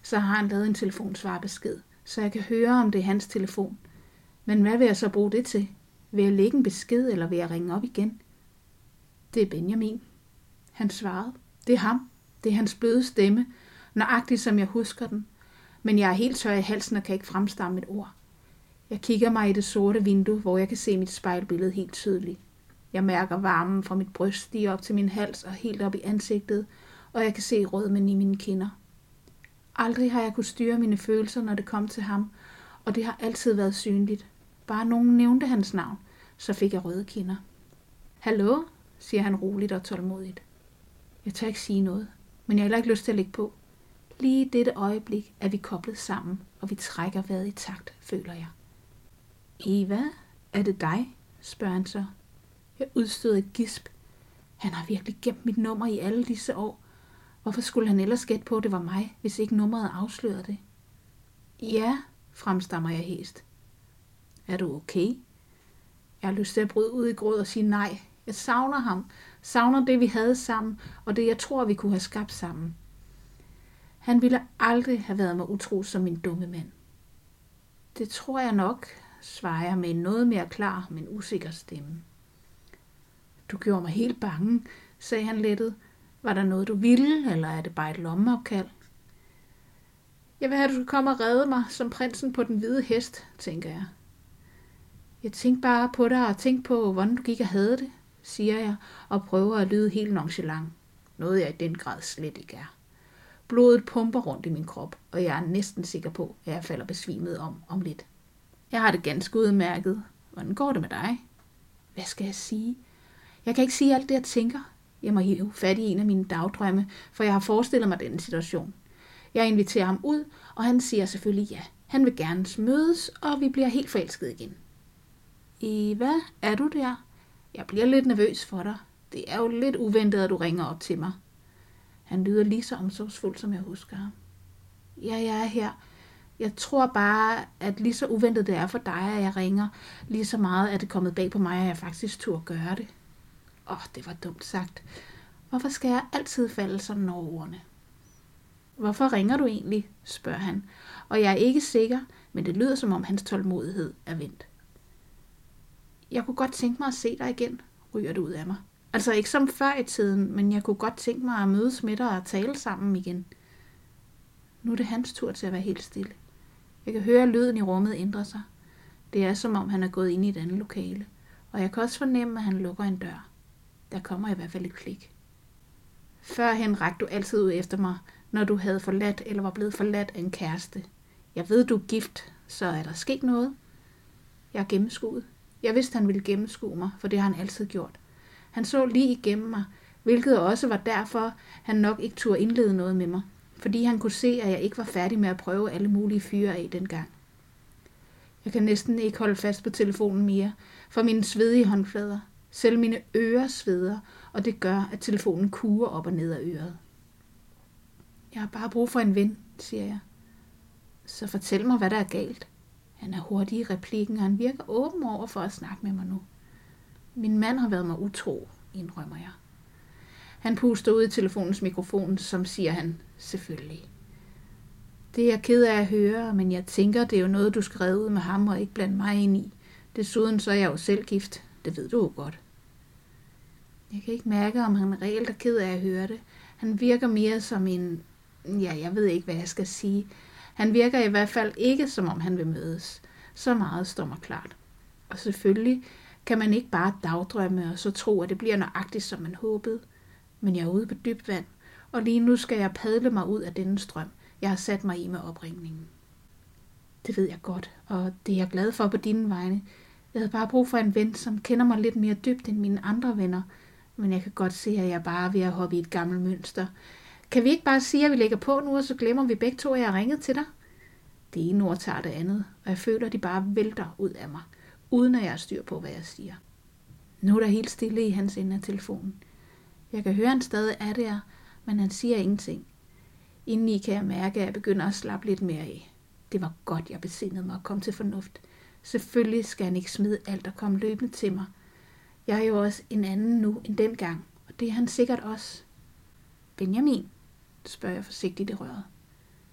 så har han lavet en telefonsvarbesked, så jeg kan høre, om det er hans telefon. Men hvad vil jeg så bruge det til? Vil jeg lægge en besked, eller vil jeg ringe op igen? Det er Benjamin. Han svarede. Det er ham. Det er hans bløde stemme, nøjagtigt som jeg husker den. Men jeg er helt tør i halsen og kan ikke fremstamme et ord. Jeg kigger mig i det sorte vindue, hvor jeg kan se mit spejlbillede helt tydeligt. Jeg mærker varmen fra mit bryst stige op til min hals og helt op i ansigtet, og jeg kan se rødmen i mine kinder. Aldrig har jeg kunnet styre mine følelser, når det kom til ham, og det har altid været synligt. Bare nogen nævnte hans navn, så fik jeg røde kinder. Hallo, siger han roligt og tålmodigt. Jeg tør ikke sige noget, men jeg har heller ikke lyst til at lægge på. Lige i dette øjeblik er vi koblet sammen, og vi trækker vejret i takt, føler jeg. Eva, er det dig? Spørger han så. Jeg udstøder et gisp. Han har virkelig gemt mit nummer i alle disse år. Hvorfor skulle han ellers gætte på, at det var mig, hvis ikke nummeret afslørede det? Ja, fremstammer jeg hæst. Er du okay? Jeg har lyst til at bryde ud i gråd og sige nej. Jeg savner ham. Savner det, vi havde sammen, og det, jeg tror, vi kunne have skabt sammen. Han ville aldrig have været mig utro som min dumme mand. Det tror jeg nok, svarer jeg med en noget mere klar, men usikker stemme. Du gjorde mig helt bange, sagde han lettet. Var der noget, du ville, eller er det bare et lommeopkald? Jeg vil have, at du skal komme og redde mig, som prinsen på den hvide hest, tænker jeg. Jeg tænkte bare på dig og tænkte på, hvordan du gik og havde det, siger jeg, og prøver at lyde helt nonchalant. Noget jeg i den grad slet ikke er. Blodet pumper rundt i min krop, og jeg er næsten sikker på, at jeg falder besvimet om om lidt. Jeg har det ganske udmærket. Hvordan går det med dig? Hvad skal jeg sige? Jeg kan ikke sige alt det, jeg tænker. Jeg må hive fat i en af mine dagdrømme, for jeg har forestillet mig denne situation. Jeg inviterer ham ud, og han siger selvfølgelig ja. Han vil gerne mødes, og vi bliver helt forelsket igen. Eva, er du der? Jeg bliver lidt nervøs for dig. Det er jo lidt uventet, at du ringer op til mig. Han lyder lige så omsorgsfuld, som jeg husker ham. Ja, jeg er her. Jeg tror bare, at lige så uventet det er for dig, at jeg ringer, lige så meget er det kommet bag på mig, at jeg faktisk turde gøre det. Åh, oh, det var dumt sagt. Hvorfor skal jeg altid falde sådan over ordene? Hvorfor ringer du egentlig? Spørger han. Og jeg er ikke sikker, men det lyder som om hans tålmodighed er vendt. Jeg kunne godt tænke mig at se dig igen, ryger det ud af mig. Altså ikke som før i tiden, men jeg kunne godt tænke mig at mødes med dig og tale sammen igen. Nu er det hans tur til at være helt stille. Jeg kan høre lyden i rummet ændre sig. Det er som om han er gået ind i et andet lokale, og jeg kan også fornemme, at han lukker en dør. Der kommer i hvert fald et klik. Førhen rakte du altid ud efter mig, når du havde forladt eller var blevet forladt af en kæreste. Jeg ved, du er gift, så er der sket noget? Jeg er gennemskuet. Jeg vidste, han ville gennemskue mig, for det har han altid gjort. Han så lige igennem mig, hvilket også var derfor, han nok ikke turde indlede noget med mig, fordi han kunne se, at jeg ikke var færdig med at prøve alle mulige fyre af dengang. Jeg kan næsten ikke holde fast på telefonen mere, for mine svedige håndflader. Selv mine ører sveder, og det gør, at telefonen kuger op og ned af øret. Jeg har bare brug for en ven, siger jeg. Så fortæl mig, hvad der er galt. Han er hurtig i replikken, og han virker åben over for at snakke med mig nu. Min mand har været mig utro, indrømmer jeg. Han puster ud i telefonens mikrofon, som siger han, selvfølgelig. Det er jeg ked af at høre, men jeg tænker, det er jo noget, du skal redde ud med ham og ikke blande mig ind i. Desuden så er jeg jo selv gift. Det ved du jo godt. Jeg kan ikke mærke, om han reelt er ked af at høre det. Han virker mere som en... Ja, jeg ved ikke, hvad jeg skal sige. Han virker i hvert fald ikke, som om han vil mødes. Så meget står mig klart. Og selvfølgelig kan man ikke bare dagdrømme og så tro, at det bliver nøjagtigt, som man håbede. Men jeg er ude på dybt vand, og lige nu skal jeg padle mig ud af denne strøm, jeg har sat mig i med opringningen. Det ved jeg godt, og det er jeg glad for på dine vegne. Jeg havde bare brug for en ven, som kender mig lidt mere dybt end mine andre venner, men jeg kan godt se, at jeg bare er ved at hoppe i et gammelt mønster. Kan vi ikke bare sige, at vi lægger på nu, og så glemmer vi begge to, at jeg har ringet til dig? Det ene ord tager det andet, og jeg føler, at de bare vælter ud af mig, uden at jeg har styr på, hvad jeg siger. Nu er der helt stille i hans ende af telefonen. Jeg kan høre, at han stadig er der, men han siger ingenting. Indeni kan jeg mærke, at jeg begynder at slappe lidt mere af. Det var godt, jeg besindede mig og kom til fornuft. Selvfølgelig skal han ikke smide alt og komme løbende til mig. Jeg er jo også en anden nu end dengang, og det er han sikkert også. Benjamin, spørger jeg forsigtigt i røret.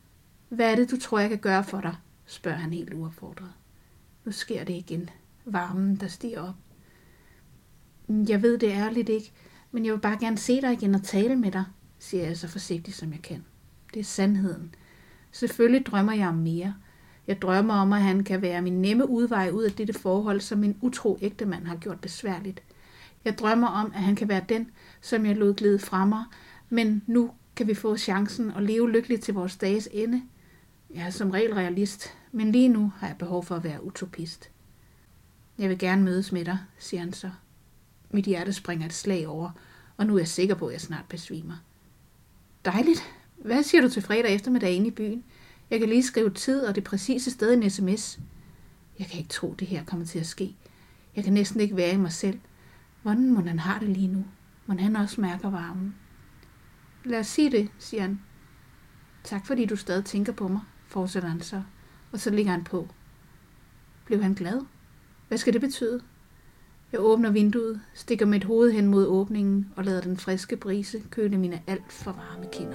Hvad er det, du tror, jeg kan gøre for dig? Spørger han helt uopfordret. Nu sker det igen. Varmen, der stiger op. Jeg ved det ærligt ikke, men jeg vil bare gerne se dig igen og tale med dig, siger jeg så forsigtigt som jeg kan. Det er sandheden. Selvfølgelig drømmer jeg om mere. Jeg drømmer om, at han kan være min nemme udvej ud af dette forhold, som min utro ægtemand har gjort besværligt. Jeg drømmer om, at han kan være den, som jeg lod glide fra mig, men nu kan vi få chancen og leve lykkeligt til vores dages ende. Jeg er som regel realist, men lige nu har jeg behov for at være utopist. Jeg vil gerne mødes med dig, siger han så. Mit hjerte springer et slag over, og nu er jeg sikker på, at jeg snart besvimer. Dejligt. Hvad siger du til fredag eftermiddag inde i byen? Jeg kan lige skrive tid og det præcise sted i en sms. Jeg kan ikke tro, det her kommer til at ske. Jeg kan næsten ikke være i mig selv. Hvordan må han have det lige nu? Må han også mærker varmen? Lad os sige det, siger han. Tak fordi du stadig tænker på mig, fortsætter han så, og så ligger han på. Blev han glad? Hvad skal det betyde? Jeg åbner vinduet, stikker mit hoved hen mod åbningen og lader den friske brise køle mine alt for varme kinder.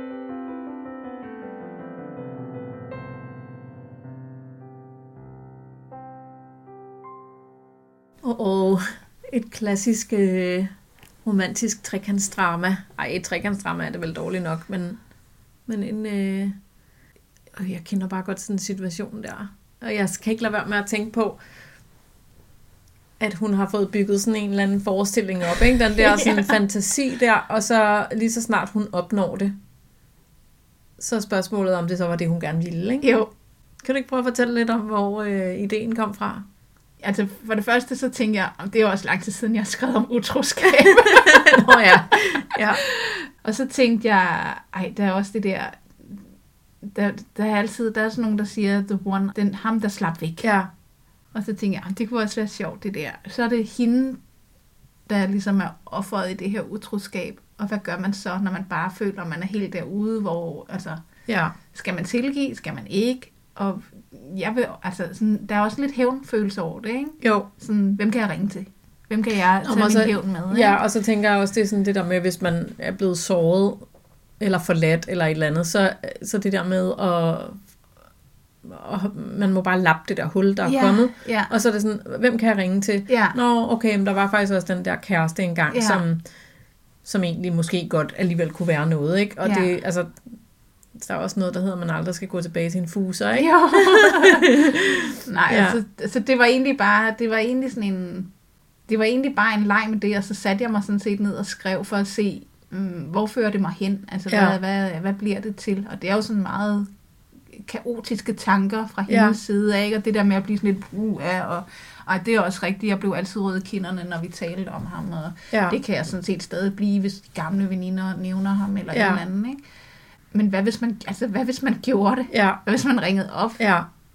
Og oh, et klassisk øh, romantisk trekantsdrama. Ej, et trekantsdrama er det vel dårligt nok, men, men en... Øh, jeg kender bare godt sådan en situation der. Og jeg kan ikke lade være med at tænke på, at hun har fået bygget sådan en eller anden forestilling op, ikke? Den der sådan ja. fantasi der, og så lige så snart hun opnår det, så er spørgsmålet, om det så var det, hun gerne ville, ikke? Jo. Kan du ikke prøve at fortælle lidt om, hvor øh, ideen kom fra? Altså, for det første, så tænker jeg, om det er også lang tid siden, jeg har skrevet om utroskab. Nå ja. ja. Og så tænkte jeg, ej, der er også det der, der, der er altid, der er sådan nogen, der siger, the one, den, ham, der slap væk. Ja. Og så tænkte jeg, det kunne også være sjovt, det der. Så er det hende, der ligesom er offeret i det her utroskab. Og hvad gør man så, når man bare føler, at man er helt derude, hvor, altså, ja. skal man tilgive, skal man ikke? Og jeg vil, altså, sådan, der er også lidt hævnfølelse over det, ikke? Jo. Sådan, hvem kan jeg ringe til? Hvem kan jeg tage min så, hævn med? Ikke? Ja, og så tænker jeg også, det er sådan det der med, hvis man er blevet såret, eller forladt, eller et eller andet, så, så det der med at... og man må bare lappe det der hul, der er ja, kommet. Ja. Og så er det sådan, hvem kan jeg ringe til? Ja. Nå, okay, men der var faktisk også den der kæreste engang, ja. som, som egentlig måske godt alligevel kunne være noget, ikke? Og ja. det, altså, der er også noget, der hedder, at man aldrig skal gå tilbage til en fuser, ikke? Jo. Nej, ja. altså, altså, det var egentlig bare, det var egentlig sådan en, det var egentlig bare en leg med det, og så satte jeg mig sådan set ned og skrev for at se, um, hvor fører det mig hen? Altså, ja. hvad, hvad, hvad bliver det til? Og det er jo sådan meget kaotiske tanker fra hendes ja. side, ikke? Og det der med at blive sådan lidt brug af, og, og det er også rigtigt, jeg blev altid rød i kinderne, når vi talte om ham, og ja. det kan jeg sådan set stadig blive, hvis de gamle veninder nævner ham, eller ja. en eller anden, ikke? Men hvad hvis man, altså, hvad hvis man gjorde det? Ja. Hvad hvis man ringede op? Ja.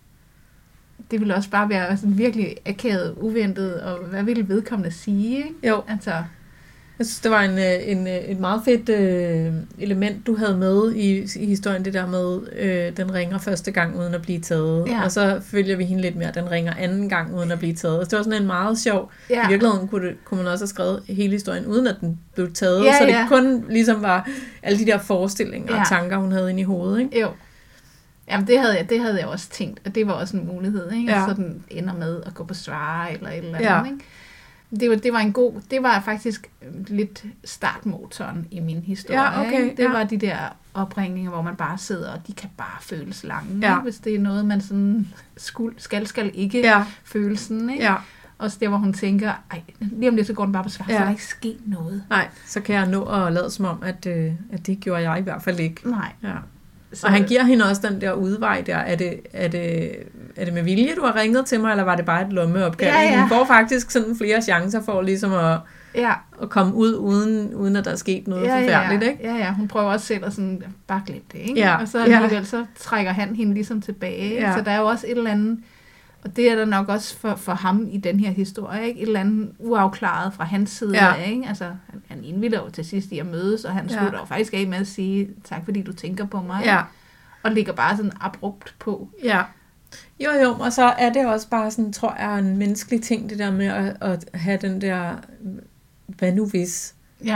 Det ville også bare være sådan virkelig akavet, uventet, og hvad ville vedkommende sige, ikke? Jo. Altså, jeg synes, det var en, en, et meget fedt øh, element, du havde med i, i historien, det der med, øh, den ringer første gang uden at blive taget, ja. og så følger vi hende lidt mere, den ringer anden gang uden at blive taget. Altså, det var sådan en meget sjov, ja. I virkeligheden kunne, det, kunne man også have skrevet hele historien, uden at den blev taget, ja, så det ja. kun ligesom var alle de der forestillinger ja. og tanker, hun havde inde i hovedet, ikke? Jo. Jamen, det havde jeg, det havde jeg også tænkt, og det var også en mulighed, ikke? Ja. Så den ender med at gå på svare, eller et eller andet, ja. ikke? Det var, det var en god, det var faktisk lidt startmotoren i min historie. Ja, okay, ikke? Det ja. var de der opringninger, hvor man bare sidder, og de kan bare føles lange. Ja. Hvis det er noget, man sådan skuld, skal, skal ikke ja. føle sådan. Ikke? Ja. Også der, hvor hun tænker, ej, lige om lidt, så går den bare på svar, ja. så er der ikke sket noget. Nej, så kan jeg nå at lade som om, at, øh, at det gjorde jeg i hvert fald ikke. Nej. Ja. Så, og han giver hende også den der udvej der. Er det, er, det, er det med vilje, du har ringet til mig, eller var det bare et lommeopkald? Ja, ja. Hun får faktisk sådan flere chancer for ligesom at, ja. at komme ud, uden, uden at der er sket noget ja, forfærdeligt, ja. ikke? Ja, ja. Hun prøver også selv at sådan, bare glemme det, ikke? Ja. Og så alligevel, så trækker han hende ligesom tilbage. Ja. Så der er jo også et eller andet, og det er der nok også for, for ham i den her historie, ikke? Et eller andet uafklaret fra hans side ja. af, ikke? Altså, han, han indvilder jo til sidst i at mødes, og han ja. slutter jo faktisk af med at sige, tak fordi du tænker på mig. Ja. Og ligger bare sådan abrupt på. Ja. Jo, jo, og så er det også bare sådan, tror jeg, en menneskelig ting, det der med at, at have den der, hvad nu hvis? Ja.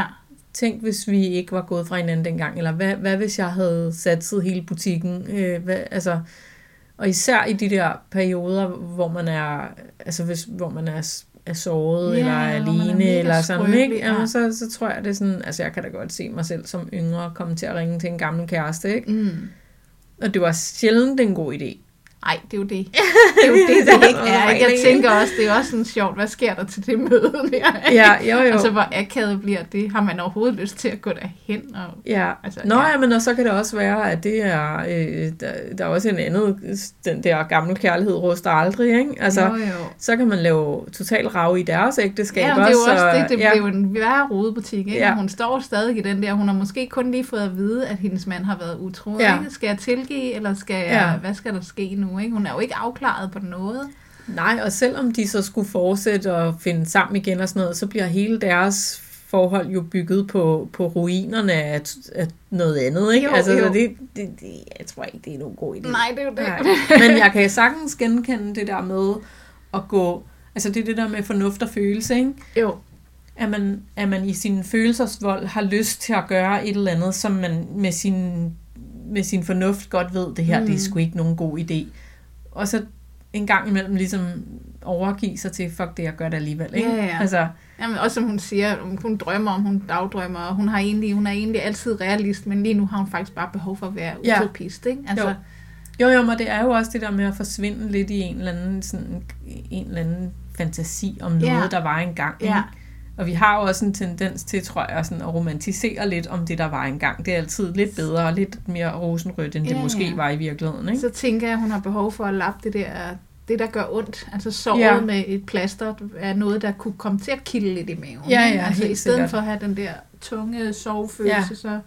tænk hvis vi ikke var gået fra hinanden dengang, eller hvad, hvad hvis jeg havde satset hele butikken, øh, hvad, altså, og især i de der perioder, hvor man er, altså hvis, hvor man er, er såret, ja, eller alene, eller sådan, ikke? Jamen, så, så tror jeg, det er sådan, altså jeg kan da godt se mig selv som yngre, komme til at ringe til en gammel kæreste, ikke? Mm. Og det var sjældent en god idé. Nej, det er jo det. Det er jo det, det ikke er. Jeg tænker også, det er også sådan sjovt, hvad sker der til det møde der? Ja, jo, jo. Altså, hvor akavet bliver det? Har man overhovedet lyst til at gå derhen? Og, ja. Altså, Nå, ja. ja, men og så kan det også være, at det er, øh, der, der er også en anden, den der gamle kærlighed ruster aldrig, ikke? Altså, jo, jo. Så kan man lave total rav i deres ægteskab ja, også. Ja, det er jo også og, det. Det ja. bliver jo en værre rodebutik, ikke? Ja. Hun står stadig i den der. Hun har måske kun lige fået at vide, at hendes mand har været utro, ja. Ikke? Skal jeg tilgive, eller skal jeg, ja. Hvad skal der ske nu, ikke? Hun er jo ikke afklaret på noget. Nej, og selvom de så skulle fortsætte og finde sammen igen og sådan noget, så bliver hele deres forhold jo bygget på, på ruinerne af, af noget andet, ikke? Jo, altså, jo. Så det, det, det, jeg tror ikke, det er nogen god idé. Nej, det er jo det. Nej. Men jeg kan sagtens genkende det der med at gå, altså det er det der med fornuft og følelse, ikke? Jo. At man, at man i sin følelsesvold har lyst til at gøre et eller andet, som man med sin, med sin fornuft godt ved, det her, mm. det er sgu ikke nogen god idé. Og så en gang imellem ligesom overgive sig til, fuck det, jeg gør det alligevel, ikke? Ja, ja. Altså, jamen, også som hun siger, hun drømmer om, hun dagdrømmer, og hun har egentlig, hun er egentlig altid realist, men lige nu har hun faktisk bare behov for at være ja. utopist, ikke? Altså, jo. jo, jo, men det er jo også det der med at forsvinde lidt i en eller anden, sådan, en eller anden fantasi om noget, ja. Der var engang, ikke? Ja. Og vi har jo også en tendens til, tror jeg, sådan at romantisere lidt om det, der var engang. Det er altid lidt bedre og lidt mere rosenrødt, end ja, det måske ja. Var i virkeligheden, ikke? Så tænker jeg, at hun har behov for at lappe det der, det der gør ondt. Altså såret ja. Med et plaster er noget, der kunne komme til at kilde lidt i maven. Ja, ja, altså i stedet sikkert. For at have den der tunge sovefølelse, ja. Så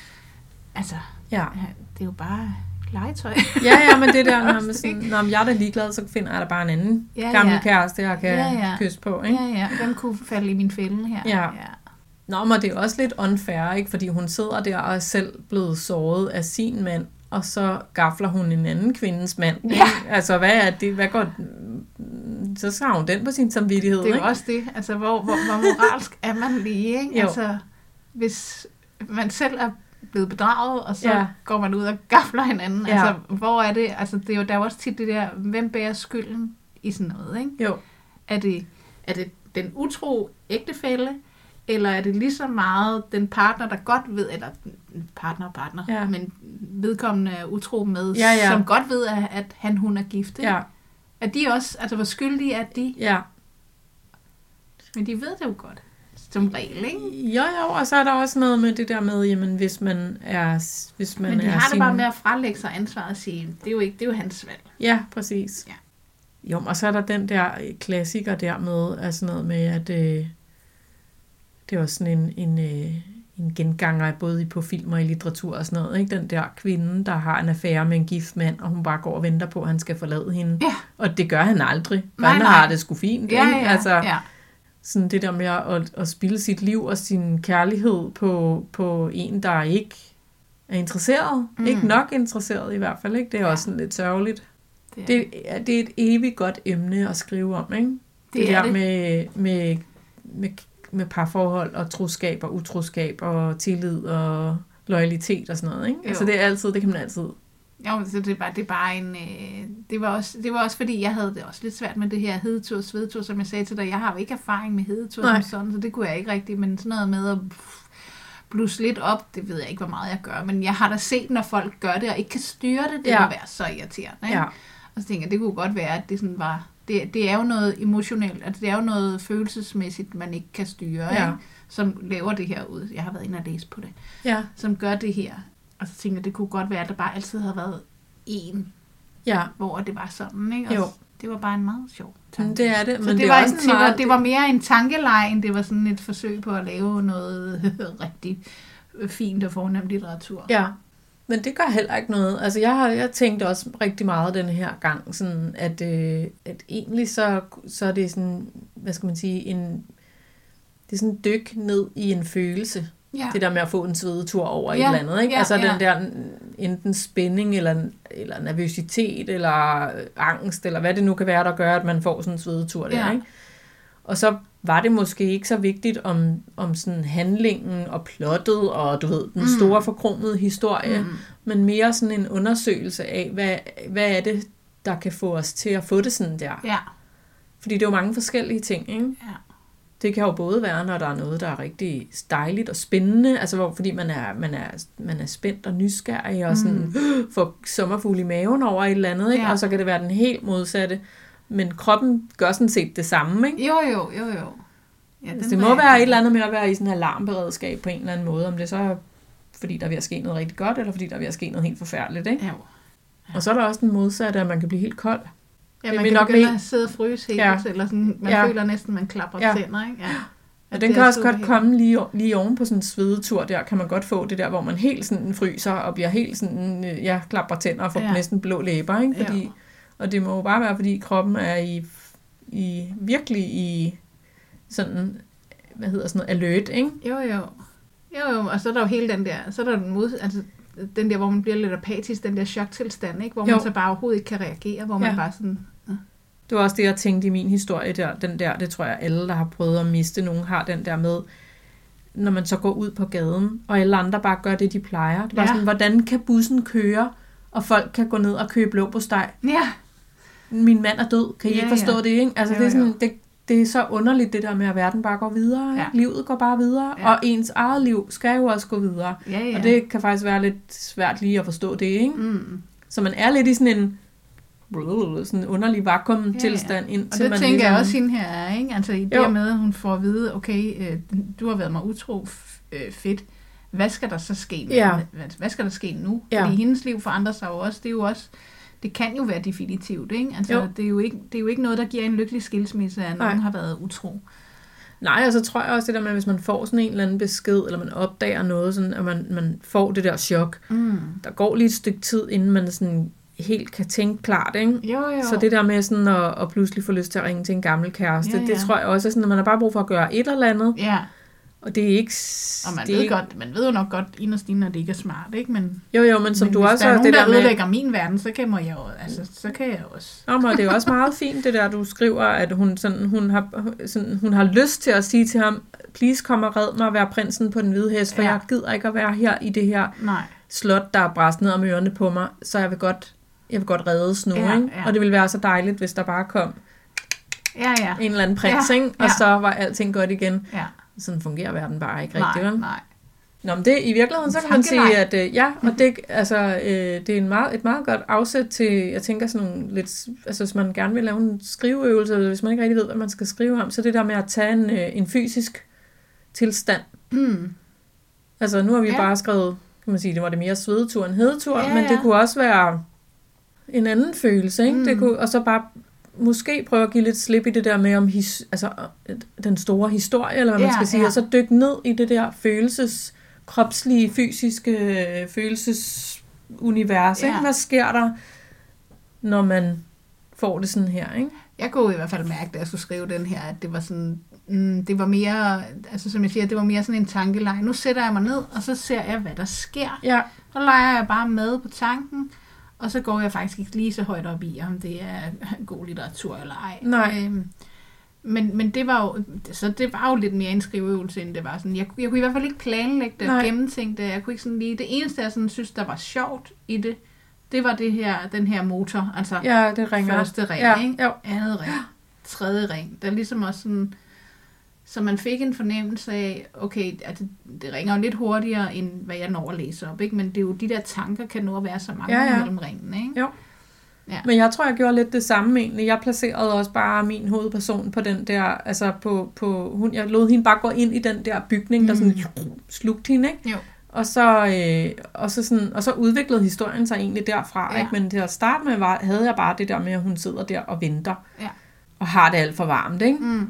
altså, ja. Det er jo bare legetøj. ja, ja, men det der, når, man sådan, når jeg er da ligeglad, så finder jeg da bare en anden ja, gammel ja. Kæreste, jeg kan ja, ja. Kysse på, ikke? Ja, ja, den kunne falde i min fælde her. Ja. Ja. Nå, men det er også lidt unfair, ikke? Fordi hun sidder der og er selv blevet såret af sin mand, og så gafler hun en anden kvindes mand. Ja. Altså, hvad er det? Hvad går... Så har hun den på sin samvittighed, ikke? Det er ikke? jo også det. Altså, hvor, hvor, hvor moralsk er man lige, ikke? Jo. Altså, hvis man selv er blevet bedraget, og så ja. Går man ud og gafler hinanden. Ja. Altså, hvor er det? Altså, det er jo, der er jo også tit det der, hvem bærer skylden i sådan noget, ikke? Jo. Er det, er det den utro ægtefælle, eller er det lige så meget den partner, der godt ved, eller partner og partner, ja. Men vedkommende er utro med, ja, ja. Som godt ved, at, at han, hun er gift, ikke? Ja. Er de også, altså hvor skyldige er de? Ja. Men de ved det jo godt. Som regel, ikke? Jo, jo, og så er der også noget med det der med, jamen, hvis man er hvis man Men de er har sin... det bare med at frelægge sig ansvaret og sige, det er jo ikke, det er jo hans valg. Ja, præcis. Ja. Jo, og så er der den der klassiker der med, altså noget med, at øh, det er også sådan en, en, øh, en genganger, både på film og i litteratur og sådan noget, ikke? Den der kvinde, der har en affære med en gift mand, og hun bare går og venter på, at han skal forlade hende. Ja. Og det gør han aldrig, for nej, han nej. har det sgu fint. Ja, ikke? ja, altså, ja. Sådan det der med at, at spilde sit liv og sin kærlighed på, på en, der ikke er interesseret. Mm. Ikke nok interesseret i hvert fald. Ikke? Det er ja. Også sådan lidt sørgeligt. Det er, det, det er et evigt godt emne at skrive om. Ikke? Det, det der det. Med, med, med, med parforhold og troskab og utroskab og tillid og loyalitet og sådan noget. Ikke? Altså det er altid, det kan man altid. Jo, så det er bare, det er bare en... Øh, det, var også, det var også fordi, jeg havde det også lidt svært med det her hedetur, svedtur, som jeg sagde til dig. Jeg har jo ikke erfaring med hedetur som sådan, så det kunne jeg ikke rigtig. Men sådan noget med at blusse lidt op, det ved jeg ikke, hvor meget jeg gør. Men jeg har da set, når folk gør det, og ikke kan styre det, det ja. Må være så irriterende. Ikke? Ja. Og så tænker jeg, det kunne godt være, at det sådan var... Det, det er jo noget emotionelt, altså det er jo noget følelsesmæssigt, man ikke kan styre, ja. Ikke? Som laver det her ud. Jeg har været inde og læse på det. Ja. Som gør det her. Og så tænker jeg, det kunne godt være, at der bare altid havde været en, ja. Hvor det var sådan, ikke? Og jo. Det var bare en meget sjov tanke. Det er det, men så det, det, var er også en, meget... det var mere en tankelej, end det var sådan et forsøg på at lave noget rigtig fint og fornemt litteratur. Ja, men det gør heller ikke noget. Altså jeg har jeg tænkt også rigtig meget den her gang, sådan at, øh, at egentlig så, så er det sådan, hvad skal man sige, en, det er sådan en dyk ned i en følelse. Ja. Det der med at få en svedetur over ja. Et eller andet, ikke? Ja, altså ja. Den der enten spænding, eller, eller nervøsitet, eller angst, eller hvad det nu kan være, der gør, at man får sådan en svedetur der, ja. Ikke? Og så var det måske ikke så vigtigt om, om sådan handlingen og plottet og du ved, den store mm. forkromede historie, mm. men mere sådan en undersøgelse af, hvad, hvad er det, der kan få os til at få det sådan der. Ja. Fordi det er jo mange forskellige ting, ikke? Ja. Det kan jo både være, når der er noget, der er rigtig dejligt og spændende, altså hvor, fordi man er, man, er, man er spændt og nysgerrig og sådan mm. får sommerfugle i maven over et eller andet, ikke? Ja. Og så kan det være den helt modsatte. Men kroppen gør sådan set det samme, ikke? Jo, jo, jo, jo. Ja, altså, det må være et eller andet med at være i sådan en alarmberedskab på en eller anden måde, om det så er, fordi der er ved at ske noget rigtig godt, eller fordi der er ved at ske noget helt forfærdeligt, ikke? Ja. Ja. Og så er der også den modsatte, at man kan blive helt kold. Ja, man kan nok begynde at sidde og fryse helt, ja. Eller sådan, man ja. Føler næsten, man klapper ja. tænder, ikke? Ja. Og den kan også godt komme lige, lige oven på sådan en svedetur der, kan man godt få det der, hvor man helt sådan fryser og bliver helt sådan, ja, klapper tænder og får ja. Næsten blå læber, ikke? Fordi, ja. Og det må jo bare være, fordi kroppen er i, i virkelig i sådan, hvad hedder sådan noget, alert, ikke? Jo, jo. Jo, jo, og så er der jo hele den der, så er der den mod, altså den der, hvor man bliver lidt apatisk, den der choktilstand, ikke? Hvor jo. Man så bare overhovedet ikke kan reagere, hvor man ja. Bare sådan... Ja. Det var også det, jeg tænkte i min historie der, den der, det tror jeg alle, der har prøvet at miste nogen, har den der med, når man så går ud på gaden, og alle andre bare gør det, de plejer. Det var ja. Sådan, hvordan kan bussen køre, og folk kan gå ned og købe blåbærsteg? Ja. Min mand er død, kan I ja, ikke forstå ja. Det, ikke? Altså, jo, det er sådan, det, det er så underligt, det der med, at verden bare går videre. Ja. Livet går bare videre, ja. Og ens eget liv skal jo også gå videre. Ja, ja. Og det kan faktisk være lidt svært lige at forstå det, ikke? Mm. Så man er lidt i sådan en sådan en underlig vakuumtilstand. Ja, ja. Og det man tænker ligesom... jeg også hende her er, ikke? Altså i det med, at hun får at vide, okay, øh, du har været mig utro, øh, fedt. Hvad skal der så ske? Ja. Hvad, hvad skal der ske nu? Ja. Fordi hendes liv forandrer sig jo også. Det er jo også, det kan jo være definitivt, ikke? Altså det er jo ikke, det er jo ikke noget, der giver en lykkelig skilsmisse, at nogen har været utro. Nej, og så tror jeg også det der med, hvis man får sådan en eller anden besked, eller man opdager noget, sådan, at man, man får det der chok. Mm. Der går lige et stykke tid, inden man sådan helt kan tænke klart, ikke? Jo, jo. Så det der med sådan at, at pludselig få lyst til at ringe til en gammel kæreste, ja, ja. Det tror jeg også er sådan, at man har bare brug for at gøre et eller andet. Ja. Og det er ikke... Og man, ved, ikke... godt, man ved jo nok godt inderst inde, at det ikke er smart, ikke? Men, jo, jo, men som men du hvis også... der er nogen, det der, der ødelægger med... min verden, så kan, jeg jo, altså, så kan jeg også... Nå, men det er jo også meget fint, det der, du skriver, at hun, sådan, hun, har, sådan, hun har lyst til at sige til ham, please kom og red mig at være prinsen på den hvide hest, for ja. Jeg gider ikke at være her i det her Nej. Slot, der er bræst ned om ørerne på mig, så jeg vil godt... Jeg vil godt reddes nu, ja, ikke? Ja. Og det ville være så dejligt, hvis der bare kom ja, ja. en eller anden prins, ja, ikke? Og ja. så var alting godt igen. Ja. Sådan fungerer verden bare ikke nej, rigtigt, vel? Nej. Nå, men det, i virkeligheden, så kan man sige, at øh, ja, og det, altså, øh, det er en meget, et meget godt afsæt til, jeg tænker sådan nogle lidt, altså hvis man gerne vil lave en skriveøvelse, eller hvis man ikke rigtig ved, hvad man skal skrive om, så det der med at tage en, øh, en fysisk tilstand. Mm. Altså nu har vi ja. bare skrevet, kan man sige, det var det mere svedetur end hedetur, ja, men det ja. kunne også være en anden følelse, ikke? Mm. Det kunne, og så bare måske prøve at give lidt slip i det der med om his, altså, den store historie, eller hvad ja, man skal sige, ja. og så dykke ned i det der følelses, kropslige, fysiske følelsesunivers. Ja. Ikke? Hvad sker der, når man får det sådan her? Ikke? Jeg kunne i hvert fald mærke, da jeg skulle skrive den her, at det var sådan, mm, det var mere, altså som jeg siger, det var mere sådan en tankelej. Nu sætter jeg mig ned, og så ser jeg, hvad der sker. Ja. Så leger jeg bare med på tanken. Og så går jeg faktisk ikke lige så højt op i, om det er god litteratur eller ej. Nej. Øhm, men, men det var jo, så det var jo lidt mere en skriveøvelse, end det var sådan. Jeg, jeg kunne i hvert fald ikke planlægge det og gennemtænke det. Jeg kunne ikke sådan lige, det eneste, jeg sådan synes, der var sjovt i det, det var det her, den her motor. Altså ja, det ringer. Første ring, ja, ikke? Jo. Andet ring, tredje ring. Der er ligesom også sådan, så man fik en fornemmelse af, okay, at det, det ringer jo lidt hurtigere, end hvad jeg når at læse op, ikke? Men det er jo de der tanker, kan nå at være så mange ja, ja. Mellem ringene, ikke? Jo. Ja. Men jeg tror, jeg gjorde lidt det samme egentlig. Jeg placerede også bare min hovedperson på den der, altså på, på hun, jeg lod hende bare gå ind i den der bygning, der sådan mm. slugte hende, ikke? Jo. Og så, øh, og, så sådan, og så udviklede historien sig egentlig derfra, ja. Ikke? Men til at starte med, var, havde jeg bare det der med, at hun sidder der og venter, ja. Og har det alt for varmt, ikke? Mm.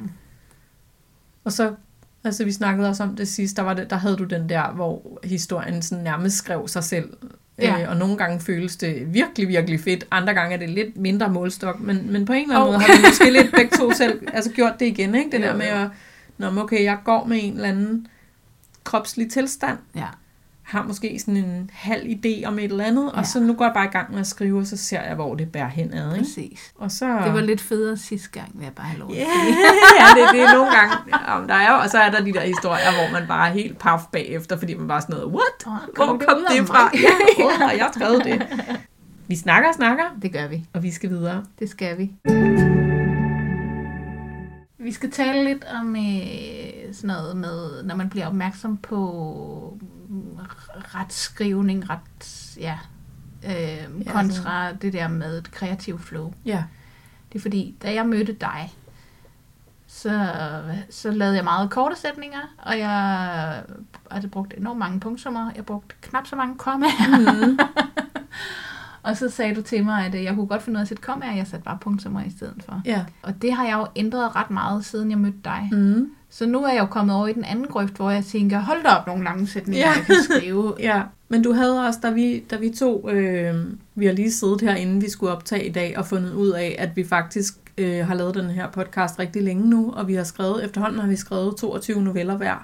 Og så, altså vi snakkede også om det sidst, der, var det, der havde du den der, hvor historien sådan nærmest skrev sig selv. Ja. Øh, og nogle gange føles det virkelig, virkelig fedt. Andre gange er det lidt mindre målstok. Men, men på en eller anden oh. måde har vi måske lidt begge to selv altså gjort det igen. Ikke? Det jo, der med at, når okay, jeg går med en eller anden kropslig tilstand. Ja. har måske sådan en halv idé om et eller andet, ja. Og så nu går jeg bare i gang med at skrive, og så ser jeg, hvor det bærer henad. Ikke? Præcis. Og så... Det var lidt federe sidste gang, vil jeg bare have lov at yeah. sige. Ja, det, det er nogle gange, ja, der er, og så er der de der historier, hvor man bare er helt paf bagefter, fordi man bare sådan noget, what? Oh, hvor kom det, det fra? Ja, oh, har jeg skrevet det? Vi snakker og snakker. Det gør vi. Og vi skal videre. Det skal vi. Vi skal tale lidt om øh, sådan noget med, når man bliver opmærksom på retskrivning, ret, ja, øh, kontra ja, det der med et kreativt flow. Ja. Det er fordi, da jeg mødte dig, så, så lavede jeg meget korte sætninger, og jeg altså, brugte enormt mange punktsummer. Jeg brugte knap så mange kommaer. Mm. Og så sagde du til mig, at jeg kunne godt finde ud af at sætte kommaer, og jeg satte bare punktsummer i stedet for. Ja. Og det har jeg jo ændret ret meget, siden jeg mødte dig. Mm. Så nu er jeg jo kommet over i den anden grøft, hvor jeg tænker, hold da op nogle lange sætninger, ja. Jeg kan skrive. Ja, men du havde også, da vi, da vi to, øh, vi har lige siddet her, inden vi skulle optage i dag, og fundet ud af, at vi faktisk øh, har lavet den her podcast rigtig længe nu, og vi har skrevet, efterhånden har vi skrevet toogtyve noveller hver.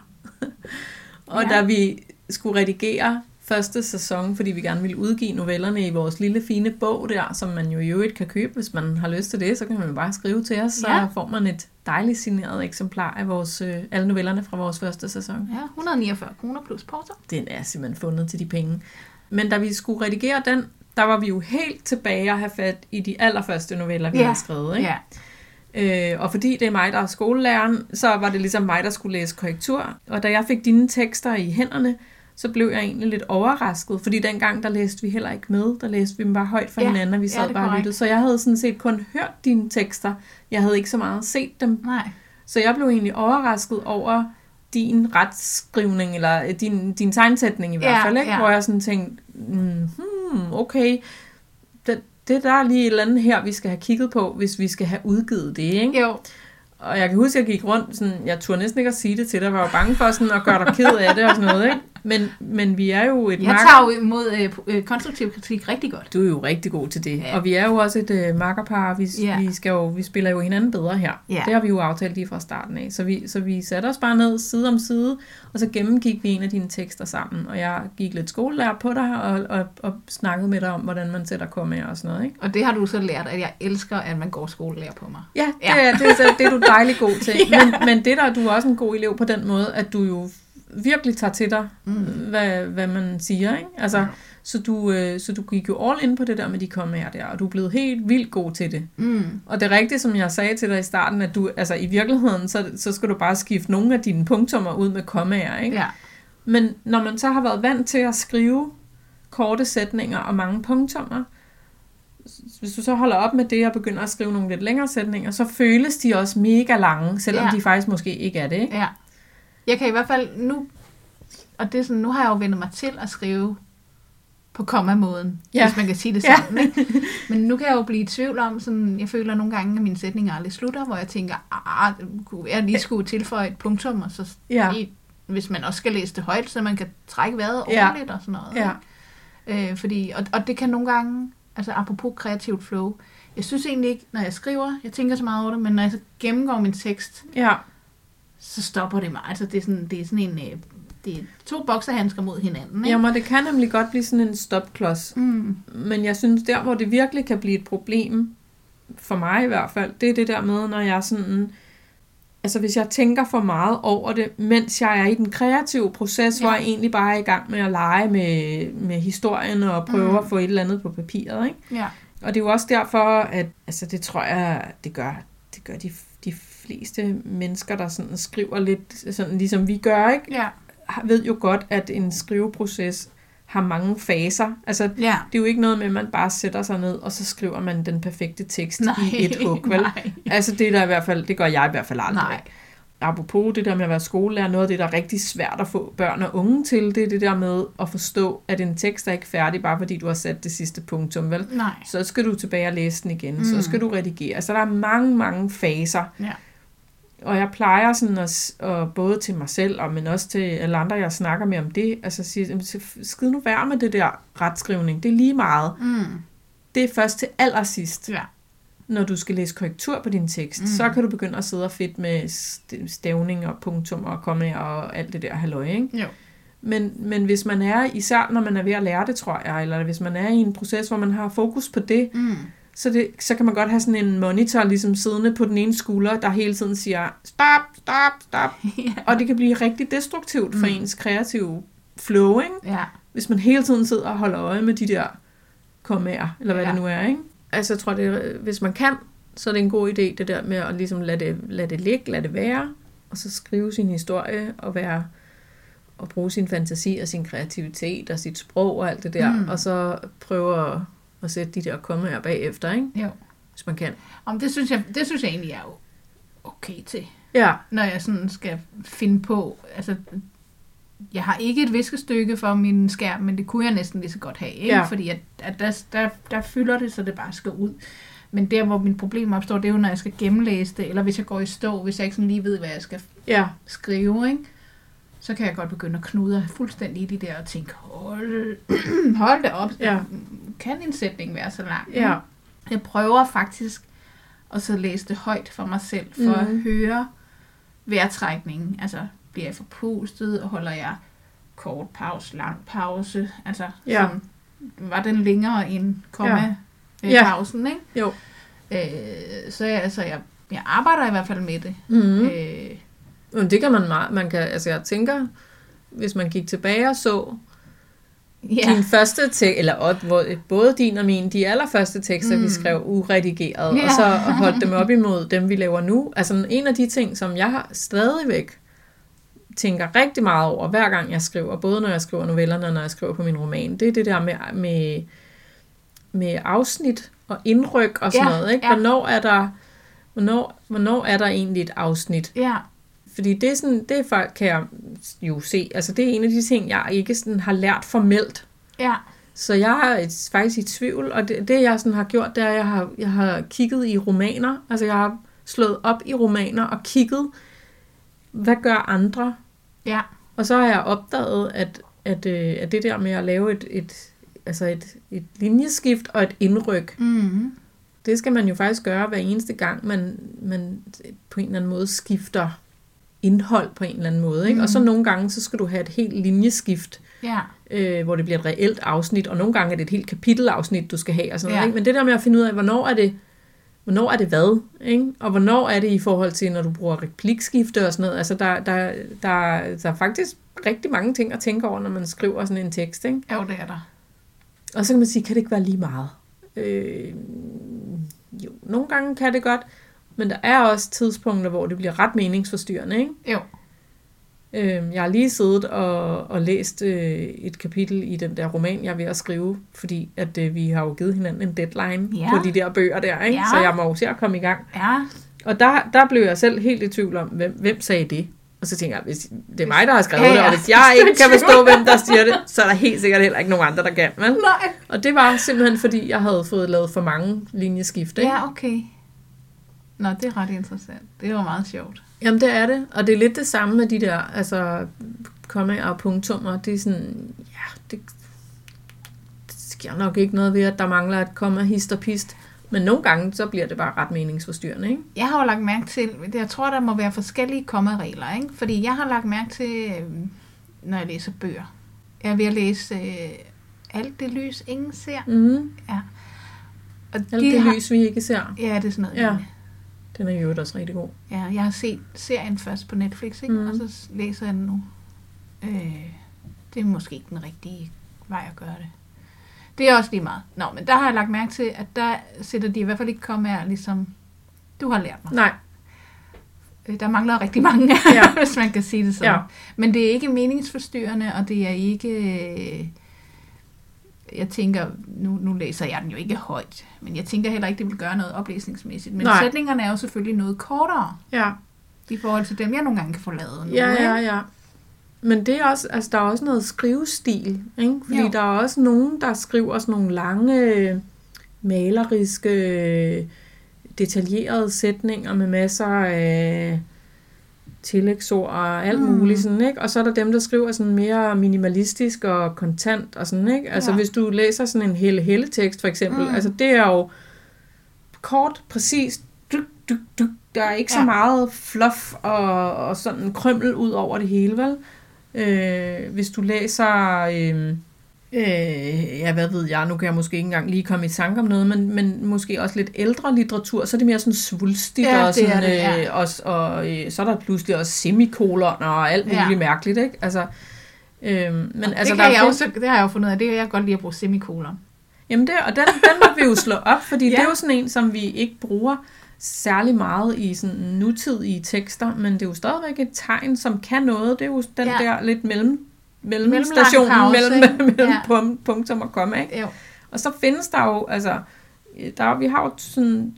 Og ja. Da vi skulle redigere første sæson, fordi vi gerne ville udgive novellerne i vores lille fine bog der, som man jo i øvrigt kan købe, hvis man har lyst til det, så kan man jo bare skrive til os, så ja. Får man et dejligt signeret eksemplar af vores, øh, alle novellerne fra vores første sæson. Ja, et hundrede og niogfyrre kroner plus porto. Den er simpelthen fundet til de penge. Men da vi skulle redigere den, der var vi jo helt tilbage at have fat i de allerførste noveller, vi ja. Havde skrevet. Ikke? Ja. Øh, og fordi det er mig, der er skolelæreren, så var det ligesom mig, der skulle læse korrektur. Og da jeg fik dine tekster i hænderne, så blev jeg egentlig lidt overrasket, fordi dengang, der læste vi heller ikke med, der læste vi dem bare højt for ja, hinanden, og vi sad ja, bare og lyttede. Så jeg havde sådan set kun hørt dine tekster, jeg havde ikke så meget set dem. Nej. Så jeg blev egentlig overrasket over din retskrivning, eller din, din tegnsætning i hvert ja, fald, ikke? Ja. Hvor jeg sådan tænkte, hmm, okay, det, det der er lige et eller andet her, vi skal have kigget på, hvis vi skal have udgivet det, ikke? Jo. Og jeg kan huske, at jeg gik rundt, sådan, jeg turde næsten ikke at sige det til dig, jeg var jo bange for sådan at gøre dig ked af det og sådan noget, ikke? Men, men vi er jo et... Jeg marker... tager jo imod øh, konstruktiv kritik rigtig godt. Du er jo rigtig god til det. Ja. Og vi er jo også et øh, makkerpar, vi, ja. vi, skal jo, vi spiller jo hinanden bedre her. Ja. Det har vi jo aftalt lige fra starten af. Så vi, så vi satte os bare ned side om side, og så gennemgik vi en af dine tekster sammen. Og jeg gik lidt skolelærer på dig, og, og, og snakkede med dig om, hvordan man sætter kommaer og sådan noget, ikke? Og det har du så lært, at jeg elsker, at man går skolelærer på mig. Ja, det, ja. Det, det, det er du dejlig god til. Ja. Men, men det der, du er også en god elev på den måde, at du jo virkelig tager til dig, mm. hvad, hvad man siger, ikke? Altså, ja. så, du, øh, så du gik jo all in på det der med de kommaer der, og du er blevet helt vildt god til det. Mm. Og det er rigtigt, som jeg sagde til dig i starten, at du, altså i virkeligheden, så, så skal du bare skifte nogle af dine punktummer ud med kommaer, ikke? Ja. Men når man så har været vant til at skrive korte sætninger og mange punktummer, hvis du så holder op med det og begynder at skrive nogle lidt længere sætninger, så føles de også mega lange, selvom ja. De faktisk måske ikke er det, ikke? Ja. Jeg kan i hvert fald nu, og det er sådan, nu har jeg jo vendt mig til at skrive på komma-måden, ja. Hvis man kan sige det sådan, ja. Ikke? Men nu kan jeg jo blive i tvivl om, sådan, jeg føler nogle gange, at mine sætninger aldrig slutter, hvor jeg tænker, ah, jeg lige skulle tilføje et punktum, og så ja. i, hvis man også skal læse det højt, så man kan trække vejret ordentligt ja. Og sådan noget. Ja. Øh, fordi, og, og det kan nogle gange, altså apropos kreativt flow, jeg synes egentlig ikke, når jeg skriver, jeg tænker så meget over det, men når jeg så gennemgår min tekst, ja. Så stopper det mig. Altså det er sådan, det er sådan en, det er to bokserhandsker mod hinanden, ikke? Jamen, det kan nemlig godt blive sådan en stopklods. Mm. Men jeg synes, der hvor det virkelig kan blive et problem, for mig i hvert fald, det er det der med, når jeg sådan, altså hvis jeg tænker for meget over det, mens jeg er i den kreative proces, ja. Hvor jeg egentlig bare er i gang med at lege med, med historien og prøve mm. at få et eller andet på papiret, ikke? Ja. Og det er jo også derfor, at altså det tror jeg, det gør, det gør de, de fleste mennesker, der sådan skriver lidt, sådan ligesom vi gør, ikke? Ja. Ved jo godt, at en skriveproces har mange faser. Altså, ja. Det er jo ikke noget med, at man bare sætter sig ned, og så skriver man den perfekte tekst nej, i et hug, vel? Nej. Altså, det der i hvert fald, det gør jeg i hvert fald aldrig. Nej. Apropos det der med at være skolelærer, noget af det, der er rigtig svært at få børn og unge til, det er det der med at forstå, at en tekst er ikke færdig, bare fordi du har sat det sidste punktum, vel? Nej. Så skal du tilbage og læse den igen, mm. så skal du redigere. Så der er mange, mange faser. Ja. Og jeg plejer sådan at, at både til mig selv, og men også til alle andre, jeg snakker med om det, altså sige, skid nu være med det der retskrivning, det er lige meget. Mm. Det er først til allersidst. Ja. Når du skal læse korrektur på din tekst, mm. så kan du begynde at sidde og fedt med stavning og punktum og kommaer og alt det der halløj, ikke? Jo. Men, men hvis man er, især når man er ved at lære det, tror jeg, eller hvis man er i en proces, hvor man har fokus på det, mm. så, det så kan man godt have sådan en monitor ligesom siddende på den ene skulder, der hele tiden siger, stop, stop, stop. Yeah. Og det kan blive rigtig destruktivt for mm. ens kreative flow, ikke? Ja. Hvis man hele tiden sidder og holder øje med de der kommaer, eller hvad ja. det nu er, ikke? Altså jeg tror, det, hvis man kan, så er det en god idé, det der med at ligesom lade det, lade det ligge, lade det være, og så skrive sin historie, og være og bruge sin fantasi og sin kreativitet og sit sprog og alt det der, mm. og så prøve at, at sætte de der kommaer bagefter, ikke? Jo. Hvis man kan. Om det synes jeg, det synes jeg egentlig er jo okay til. Ja. Når jeg sådan skal finde på, altså jeg har ikke et viskestykke for min skærm, men det kunne jeg næsten lige så godt have, ikke? Ja. Fordi at, at der, der, der fylder det, så det bare skal ud. Men der, hvor mine problemer opstår, det er jo, når jeg skal gennemlæse det, eller hvis jeg går i stå, hvis jeg ikke sådan lige ved, hvad jeg skal ja. skrive, ikke? Så kan jeg godt begynde at knudre fuldstændig i de der og tænke, hold, hold det op, ja. kan en sætning være så lang? Ja. Jeg prøver faktisk at så læse det højt for mig selv, for mm. at høre vejrtrækningen. Altså, bliver jeg forpustet, og holder jeg kort pause, lang pause? Altså, ja. sådan, var den længere end komma ja. ja. pausen, ikke? Jo. Øh, så jeg, altså, jeg, jeg arbejder i hvert fald med det. Mm. Øh, Men det kan man meget, man kan, altså jeg tænker, hvis man gik tilbage og så yeah. din første tekst, eller både din og min, de allerførste tekster, mm. vi skrev uredigeret, yeah. og så holdt dem op imod dem, vi laver nu. Altså en af de ting, som jeg stadigvæk tænker rigtig meget over, hver gang jeg skriver, både når jeg skriver novellerne og når jeg skriver på min roman, det er det der med, med, med afsnit og indryk og sådan yeah. noget. Ikke? Yeah. Hvornår er der, hvornår, hvornår er der egentlig et afsnit? Ja. Yeah. Fordi det er sådan, det er, kan jeg jo se, altså det er en af de ting, jeg ikke sådan har lært formelt. Ja. Så jeg er faktisk i tvivl, og det, det jeg sådan har gjort, det er, at jeg har, jeg har kigget i romaner, altså jeg har slået op i romaner og kigget, hvad gør andre? Ja. Og så har jeg opdaget, at, at, at det der med at lave et, et, altså et, et linjeskift og et indryk, mm-hmm. det skal man jo faktisk gøre hver eneste gang, man, man på en eller anden måde skifter indhold på en eller anden måde, ikke? Mm. Og så nogle gange, så skal du have et helt linjeskift, ja. øh, hvor det bliver et reelt afsnit, og nogle gange er det et helt kapitelafsnit, du skal have, og sådan ja. noget, ikke? Men det der med at finde ud af, hvornår er det, hvornår er det hvad, ikke? Og hvornår er det i forhold til, når du bruger replikskifte og sådan noget, altså der, der, der, der er faktisk rigtig mange ting at tænke over, når man skriver sådan en tekst, ikke? Jo, det er der. Og så kan man sige, kan det ikke være lige meget? Øh, jo, nogle gange kan det godt, men der er også tidspunkter, hvor det bliver ret meningsforstyrrende, ikke? Jo. Øhm, jeg har lige siddet og, og læst øh, et kapitel i den der roman, jeg er ved at skrive, fordi at øh, vi har jo givet hinanden en deadline ja. på de der bøger der, ikke? Ja. Så jeg må jo se at komme i gang. Ja. Og der, der blev jeg selv helt i tvivl om, hvem, hvem sagde det? Og så tænker jeg, hvis det er mig, der har skrevet ja, ja. det, og hvis jeg ikke kan forstå, hvem der siger det, så er der helt sikkert heller ikke nogen andre, der kan. Men? Nej. Og det var simpelthen, fordi jeg havde fået lavet for mange linjeskift, ikke? Ja, okay. Nå, det er ret interessant. Det var meget sjovt. Jamen, det er det. Og det er lidt det samme med de der, altså, kommaer og punktummer. Det er sådan, ja, det, det sker nok ikke noget ved, at der mangler et komma, hist og pist. Men nogle gange, så bliver det bare ret meningsforstyrrende, ikke? Jeg har jo lagt mærke til, jeg tror, der må være forskellige kommaregler, ikke? Fordi jeg har lagt mærke til, når jeg læser bøger. Jeg er ved at læse øh, Alt det lys, ingen ser. Mm. Ja. Og Alt de det har, lys, vi ikke ser. Ja, det er sådan noget. Ja. Den er jo også rigtig god. Ja, jeg har set serien først på Netflix, ikke? Mm. Og så læser jeg den nu. Øh, det er måske ikke den rigtige vej at gøre det. Det er også lige meget. Nå, men der har jeg lagt mærke til, at der sætter de i hvert fald ikke kommaer, ligesom du har lært mig. Nej. Der mangler rigtig mange, ja. hvis man kan sige det sådan. Ja. Men det er ikke meningsforstyrrende, og det er ikke... Jeg tænker, nu, nu læser jeg den jo ikke højt, men jeg tænker heller ikke, det vil gøre noget oplæsningsmæssigt. Men Nej. Sætningerne er jo selvfølgelig noget kortere, ja. i forhold til dem, jeg nogle gange kan få lavet. Nu, ja, ja, ja. Men det er også, altså, der er også noget skrivestil, ikke? Fordi jo. Der er også nogen, der skriver sådan nogle lange, maleriske, detaljerede sætninger med masser af tillægsord og alt mm. muligt, sådan, ikke? Og så er der dem, der skriver sådan mere minimalistisk og kontant og sådan, ikke? Altså, ja. Hvis du læser sådan en Helle-Helle-tekst, for eksempel, mm. altså, det er jo kort, præcist, duk, duk, duk. Der er ikke ja. Så meget fluff og, og sådan krømmel ud over det hele, vel? Øh, hvis du læser... Øh, øh, ja, hvad ved jeg, nu kan jeg måske ikke engang lige komme i tanke om noget, men, men måske også lidt ældre litteratur, så er det mere sådan svulstigt, ja, og, sådan, det det, ja. øh, og, og øh, så er der pludselig også semikolon og alt muligt ja. mærkeligt, ikke? Altså, øh, men, altså, det, der kan jeg find... også, det har jeg jo fundet ud af, det kan jeg godt lide at bruge semikolon. Jamen det, og den, den må vi jo slå op, fordi ja. det er jo sådan en, som vi ikke bruger særlig meget i sådan nutidige tekster, men det er jo stadigvæk et tegn, som kan noget. Det er jo den ja. der lidt mellem, mellemstationen pause, mellem, mellem ja. punktum og komma, ikke? Jo. Og så findes der jo, altså, der, vi har jo sådan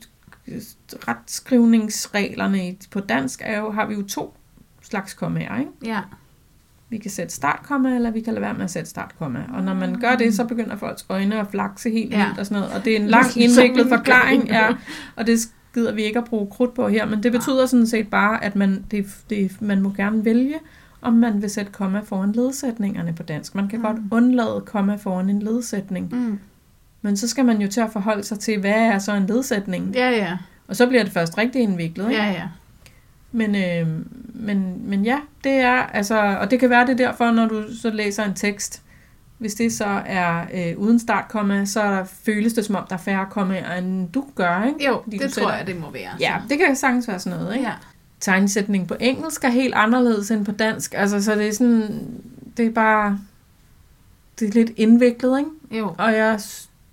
retskrivningsreglerne på dansk, er jo, har vi jo to slags kommaer, ikke? Ja. Vi kan sætte startkomma, eller vi kan lade være med at sætte startkomma. Og når man gør det, så begynder folks øjne at flakse helt vildt ja. og sådan noget. Og det er en lang indviklet forklaring, ja, og det gider vi ikke at bruge krudt på her. Men det betyder sådan set bare, at man, det, det, man må gerne vælge, om man vil sætte komma foran ledsætningerne på dansk. Man kan mm. godt undlade komma foran en ledsætning. Mm. Men så skal man jo til at forholde sig til, hvad er så en ledsætning? Ja, ja. Og så bliver det først rigtig indviklet, ikke? Ja, ja. Men, øh, men, men ja, det er, altså, og det kan være det derfor, når du så læser en tekst, hvis det så er øh, uden startkomma, så der, føles det som om, der er færre kommaer, end du gør, ikke? Jo, Fordi det sætter, tror jeg, det må være. Ja, det kan sagtens være sådan noget, ikke? Ja. Tegnsætning på engelsk er helt anderledes end på dansk, altså, så det er sådan, det er bare, det er lidt indviklet, ikke? Jo. Og jeg,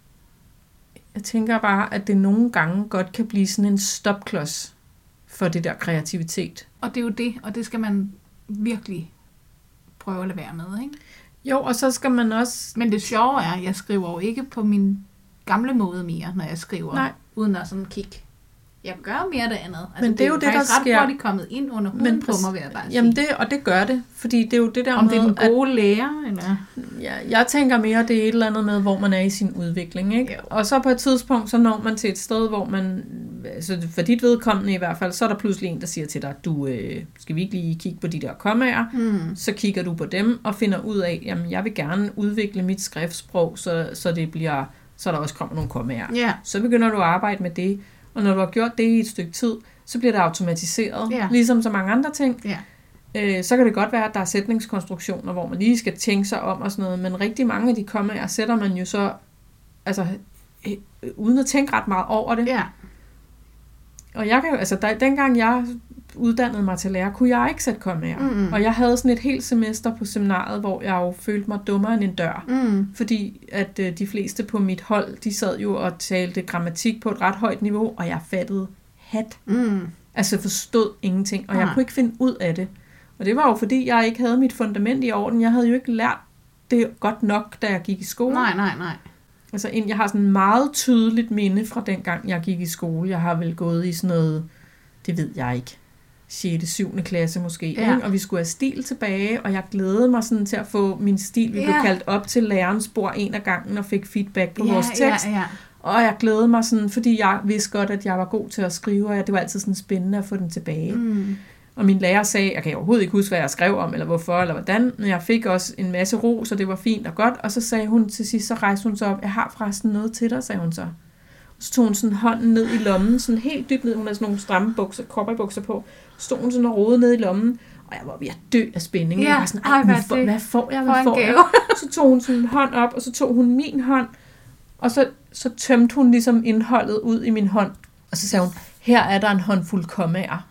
jeg tænker bare, at det nogle gange godt kan blive sådan en stopklods for det der kreativitet. Og det er jo det, og det skal man virkelig prøve at lade være med, ikke? Jo, og så skal man også... Men det sjove er, at jeg skriver jo ikke på min gamle måde mere, når jeg skriver, Nej. uden at sådan kigge. Jeg gør mere det andet. Altså, men det er jo det, det der sker. Det er ret hurtigt kommet ind under huden på mig, vil jeg bare sige. Jamen det, og det gør det, fordi det er jo det der Om med... det er den gode at, lærer, eller? Ja, jeg tænker mere, det er et eller andet med, hvor man er i sin udvikling, ikke? Jo. Og så på et tidspunkt, så når man til et sted, hvor man... Altså for dit vedkommende i hvert fald, så er der pludselig en, der siger til dig, du, øh, skal vi ikke lige kigge på de der kommaer? Mm. Så kigger du på dem og finder ud af, jamen jeg vil gerne udvikle mit skriftsprog, så, så det bliver... Så der også kommer nogle kommaer. Yeah. Så begynder du at arbejde med det. Og når du har gjort det i et stykke tid, så bliver det automatiseret, yeah. ligesom så mange andre ting. Yeah. Øh, så kan det godt være, at der er sætningskonstruktioner, hvor man lige skal tænke sig om og sådan noget, men rigtig mange af de kommaer sætter man jo så, altså, øh, uden at tænke ret meget over det. Yeah. Og jeg kan jo, altså, der, dengang jeg uddannede mig til lærer, kunne jeg ikke sætte kommaer. Mm. Og jeg havde sådan et helt semester på seminariet, hvor jeg jo følte mig dummere end en dør. Mm. Fordi at øh, de fleste på mit hold, de sad jo og talte grammatik på et ret højt niveau, og jeg fattede hat. Mm. Altså forstod ingenting, og ja. jeg kunne ikke finde ud af det. Og det var jo fordi, jeg ikke havde mit fundament i orden. Jeg havde jo ikke lært det godt nok, da jeg gik i skole. Nej, nej, nej. Altså, jeg har sådan meget tydeligt minde fra dengang, jeg gik i skole. Jeg har vel gået i sådan noget, det ved jeg ikke, sjette syvende klasse måske, ja. Ikke? Og vi skulle have stil tilbage, og jeg glædede mig sådan til at få min stil. Vi ja. blev kaldt op til lærerens bord en af gangen og fik feedback på ja, vores tekst. Ja, ja. Og jeg glædede mig sådan, fordi jeg vidste godt, at jeg var god til at skrive, og det var altid sådan spændende at få den tilbage. Mm. Og min lærer sagde, jeg kan overhovedet ikke huske, hvad jeg skrev om, eller hvorfor, eller hvordan, men jeg fik også en masse ro, så det var fint og godt. Og så sagde hun til sidst, så rejste hun sig op, jeg har forresten noget til dig, sagde hun så. Og så tog hun sådan hånden ned i lommen, sådan helt dybt ned, hun havde sådan nogle stramme bukser, cowboybukser på, stod hun sådan og rodede ned i lommen, og jeg var ved at dø af spænding. Ja, jeg var sådan, ej, hvad, for, hvad får jeg, hvad for får jeg? Så tog hun sådan en hånd op, og så tog hun min hånd, og så, så tømte hun ligesom indholdet ud i min hånd, og så sagde hun, her er der en håndfuld kommaer.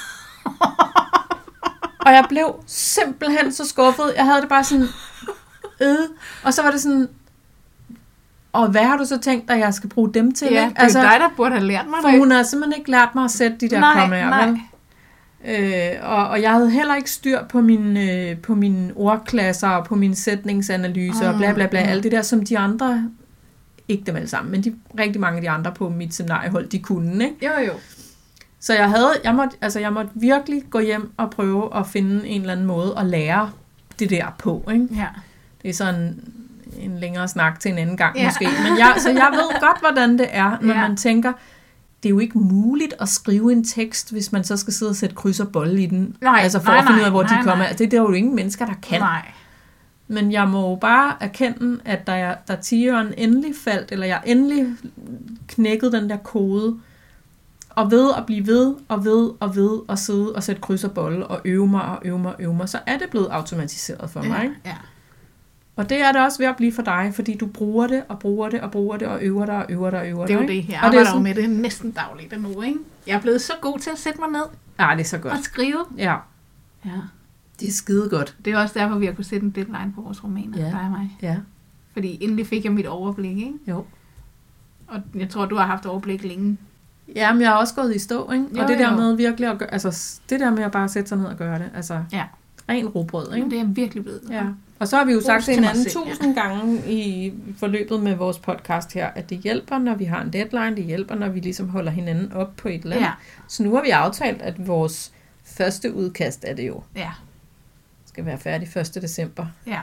Og jeg blev simpelthen så skuffet. Jeg havde det bare sådan, øh. Og så var det sådan, og hvad har du så tænkt dig, jeg skal bruge dem til? Ja, ikke? Det er altså, dig, der burde have lært mig for det. For hun har simpelthen ikke lært mig at sætte de der kommaer. Nej, nej. Øh, og, og jeg havde heller ikke styr på mine, øh, på mine ordklasser og på mine sætningsanalyser mm, og bla bla bla. Mm. Alt det der, som de andre, ikke dem alle sammen, men de, rigtig mange af de andre på mit seminariehold, de kunne. Ikke? Jo, jo. Så jeg havde, jeg måtte, altså jeg måtte virkelig gå hjem og prøve at finde en eller anden måde at lære det der på, ikke? Ja. Det er sådan en længere snak til en anden gang ja. måske, men jeg, så jeg ved godt, hvordan det er, når ja. man tænker, det er jo ikke muligt at skrive en tekst, hvis man så skal sidde og sætte kryds og bolle i den, nej, altså for nej, at finde ud af, hvor nej, de kommer. Det, det er jo ingen mennesker, der kan. Nej. Men jeg må jo bare erkende, at da, jeg, da tieren endelig faldt, eller jeg endelig knækkede den der kode, og ved at blive ved, og ved, og ved, og sidde og sætte kryds og bolle, og øve mig, og øve mig, og øve mig, så er det blevet automatiseret for mig. Ikke? Ja. Og det er det også ved at blive for dig, fordi du bruger det, og bruger det, og bruger det, og øver dig, og øver dig, og øver dig. Det er jo det, jeg arbejder sådan... med det næsten dagligt nu, ikke? Jeg er blevet så god til at sætte mig ned. Ja, det er så godt. Og skrive. Ja. Ja. Det er skide godt. Det er også derfor, vi har kunnet sætte en deadline på vores romaner, ja. dig og mig. Ja. Fordi endelig fik jeg mit overblik, ikke? Jo. Og jeg tror, du har haft overblik længe. Ja, men jeg har også gået i stå, ikke? Jo, og det der jo. med virkelig at gøre, altså det der med at bare sætte sig ned og gøre det, altså ja. ren rugbrød, ikke? Men det er virkelig blevet. Ja. Og så har vi jo sagt til hinanden selv, tusind ja. gange i forløbet med vores podcast her, at det hjælper, når vi har en deadline, det hjælper, når vi ligesom holder hinanden op på et eller andet. Ja. Så nu har vi aftalt, at vores første udkast er det jo. Ja. Skal være færdig første december. Ja.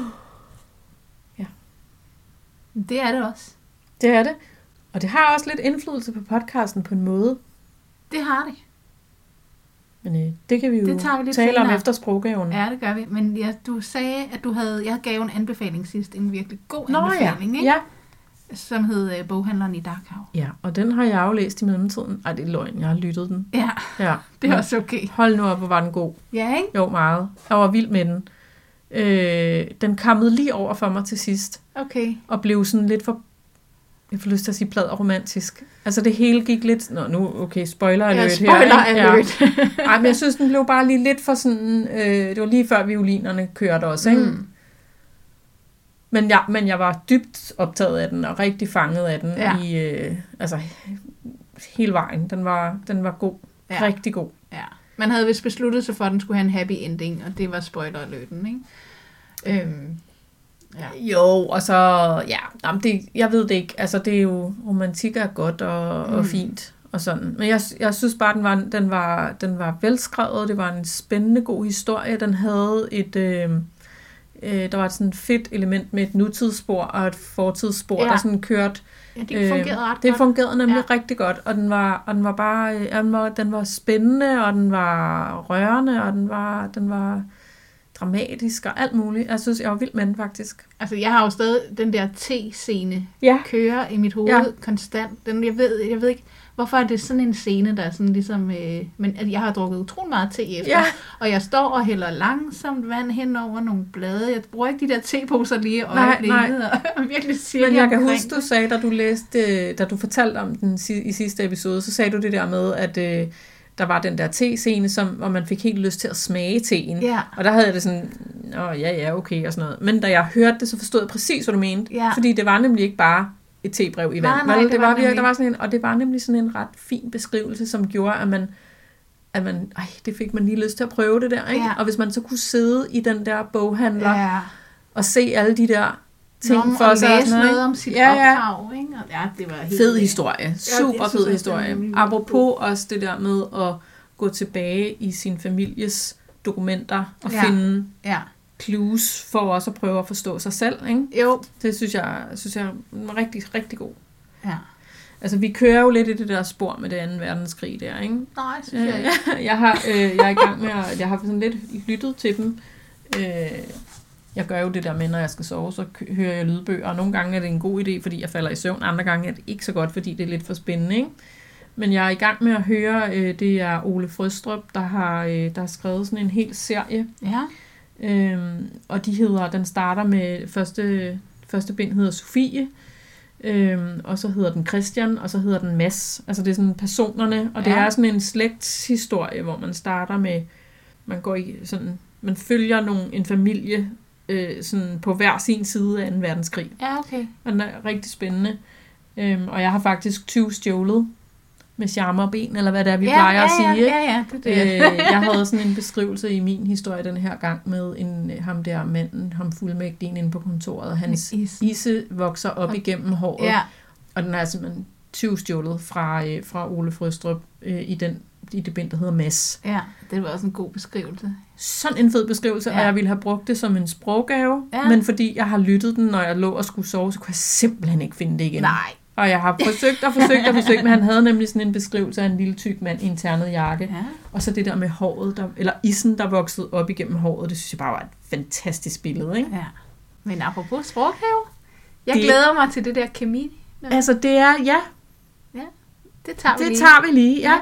Ja. Det er det også. Det er det. Og det har også lidt indflydelse på podcasten på en måde. Det har det. Men øh, det kan vi jo det tager vi lidt tale senere. om efter sproggaven. Ja, det gør vi. Men ja, du sagde, at du havde, jeg gav en anbefaling sidst, en virkelig god Nå, anbefaling, ja. ikke? Ja. Som hed uh, Boghandleren i Dachau. Ja, og den har jeg jo læst i mellemtiden. Ej, det er løgn, jeg har lyttet den. Ja, ja. det er også okay. Hold nu op, hvor var den god. Ja, ikke? Jo, meget. Jeg var vild med den. Øh, den kammede lige over for mig til sidst. Okay. Og blev sådan lidt for, jeg får lyst til at sige, plad og romantisk. Altså det hele gik lidt, nå nu, okay, spoiler alert ja, spoiler her. alert. Ja. Ej, men jeg synes, den blev bare lige lidt for sådan, øh, det var lige før violinerne kørte også, ikke? Mm. Men, jeg, men jeg var dybt optaget af den, og rigtig fanget af den, ja. i, øh, altså hele vejen. Den var, den var god. Ja. Rigtig god. Ja. Man havde vist besluttet sig for, at den skulle have en happy ending, og det var spoiler alerten, ikke? Øhm. Ja. Jo, og så, ja, jamen det, jeg ved det ikke, altså det er jo, romantik er godt og, mm. og fint og sådan, men jeg, jeg synes bare, den var, den, var, den var velskrevet, det var en spændende, god historie, den havde et, øh, øh, der var et sådan fedt element med et nutidsspor og et fortidsspor, ja. Der sådan kørte, ja, det fungerede ret øh, det fungerede godt. nemlig Ja. rigtig godt, og den var, og den var bare, øh, den, var, den var spændende, og den var rørende, og den var, den var dramatisk og alt muligt. Jeg synes, jeg var vild med den, faktisk. Altså, jeg har jo stadig den der te-scene ja. kører i mit hoved ja. konstant. Den, jeg, ved, jeg ved ikke, hvorfor er det sådan en scene, der er sådan ligesom... Øh, men at jeg har drukket utrolig meget te efter, ja. og jeg står og hælder langsomt vand hen over nogle blade. Jeg bruger ikke de der teposer lige i øjeblikket, og virkelig siger Men jeg kan huske, du sagde, da du læste, da du fortalte om den i sidste episode, så sagde du det der med, at... Øh, der var den der te-scene, som, hvor man fik helt lyst til at smage teen. Ja. Og der havde jeg det sådan, åh ja, ja, okay, og sådan noget. Men da jeg hørte det, så forstod jeg præcis, hvad du mente. Ja. Fordi det var nemlig ikke bare et tebrev i vand. Nej, nej, det, det det var var virkelig, nemlig... der var sådan en, og det var nemlig sådan en ret fin beskrivelse, som gjorde, at man, at man, ej, det fik man lige lyst til at prøve det der, ikke? Ja. Og hvis man så kunne sidde i den der boghandler, ja. og se alle de der ting Nå, for og sig. læse Og sådan, noget ikke? om sit ja, ja. ophav, ikke? Og ja, det var helt fed historie. Super ja, fed historie. Apropos også det der med at gå tilbage i sin families dokumenter og ja. finde ja. clues for også at prøve at forstå sig selv, ikke? Jo. Det synes jeg, synes jeg er rigtig, rigtig god. Ja. Altså, vi kører jo lidt i det der spor med det anden verdenskrig der, ikke? Nej, synes jeg ikke. jeg, har, øh, jeg er i gang med at, jeg har sådan lidt lyttet til dem. Øh, jeg gør jo det der med, når jeg skal sove, så hører jeg lydbøger, og nogle gange er det en god idé, fordi jeg falder i søvn, andre gange er det ikke så godt, fordi det er lidt for spændende, ikke? Men jeg er i gang med at høre, øh, det er Ole Frøstrup, der har, øh, der har skrevet sådan en hel serie. Ja. Øhm, og de hedder, den starter med, første, første bind hedder Sofie, øhm, og så hedder den Christian, og så hedder den Mads. Altså det er sådan personerne, og det ja. er sådan en slægtshistorie, hvor man starter med, man går i sådan, man følger nogle, en familie øh, sådan på hver sin side af anden verdenskrig. Ja, okay. Og den er rigtig spændende. Øhm, og jeg har faktisk tyve stjålet med charme og ben, eller hvad det er, vi ja, plejer ja, at sige. Ja, ja, det er det. Øh, jeg havde sådan en beskrivelse i min historie den her gang med en, ham der manden, ham fuldmægtigen inde på kontoret, og hans Is. isse vokser op igennem håret. Ja. Og den er simpelthen tyve stjålet fra, øh, fra Ole Frøstrup øh, i, den, i det bind, der hedder Mads. Ja, det var også en god beskrivelse. Sådan en fed beskrivelse, ja. Og jeg ville have brugt det som en sproggave, ja. Men fordi jeg har lyttet den, når jeg lå og skulle sove, så kunne jeg simpelthen ikke finde det igen. Nej. Og jeg har forsøgt og forsøgt og forsøgt, men han havde nemlig sådan en beskrivelse af en lille tyk mand i en ternet jakke. Ja. Og så det der med håret, der, eller isen, der voksede op igennem håret, det synes jeg bare var et fantastisk billede, ikke? Ja. Men apropos sproghave, jeg det, glæder mig til det der kemi. Altså det er, ja. Ja, Det tager vi det lige. tager vi lige, ja.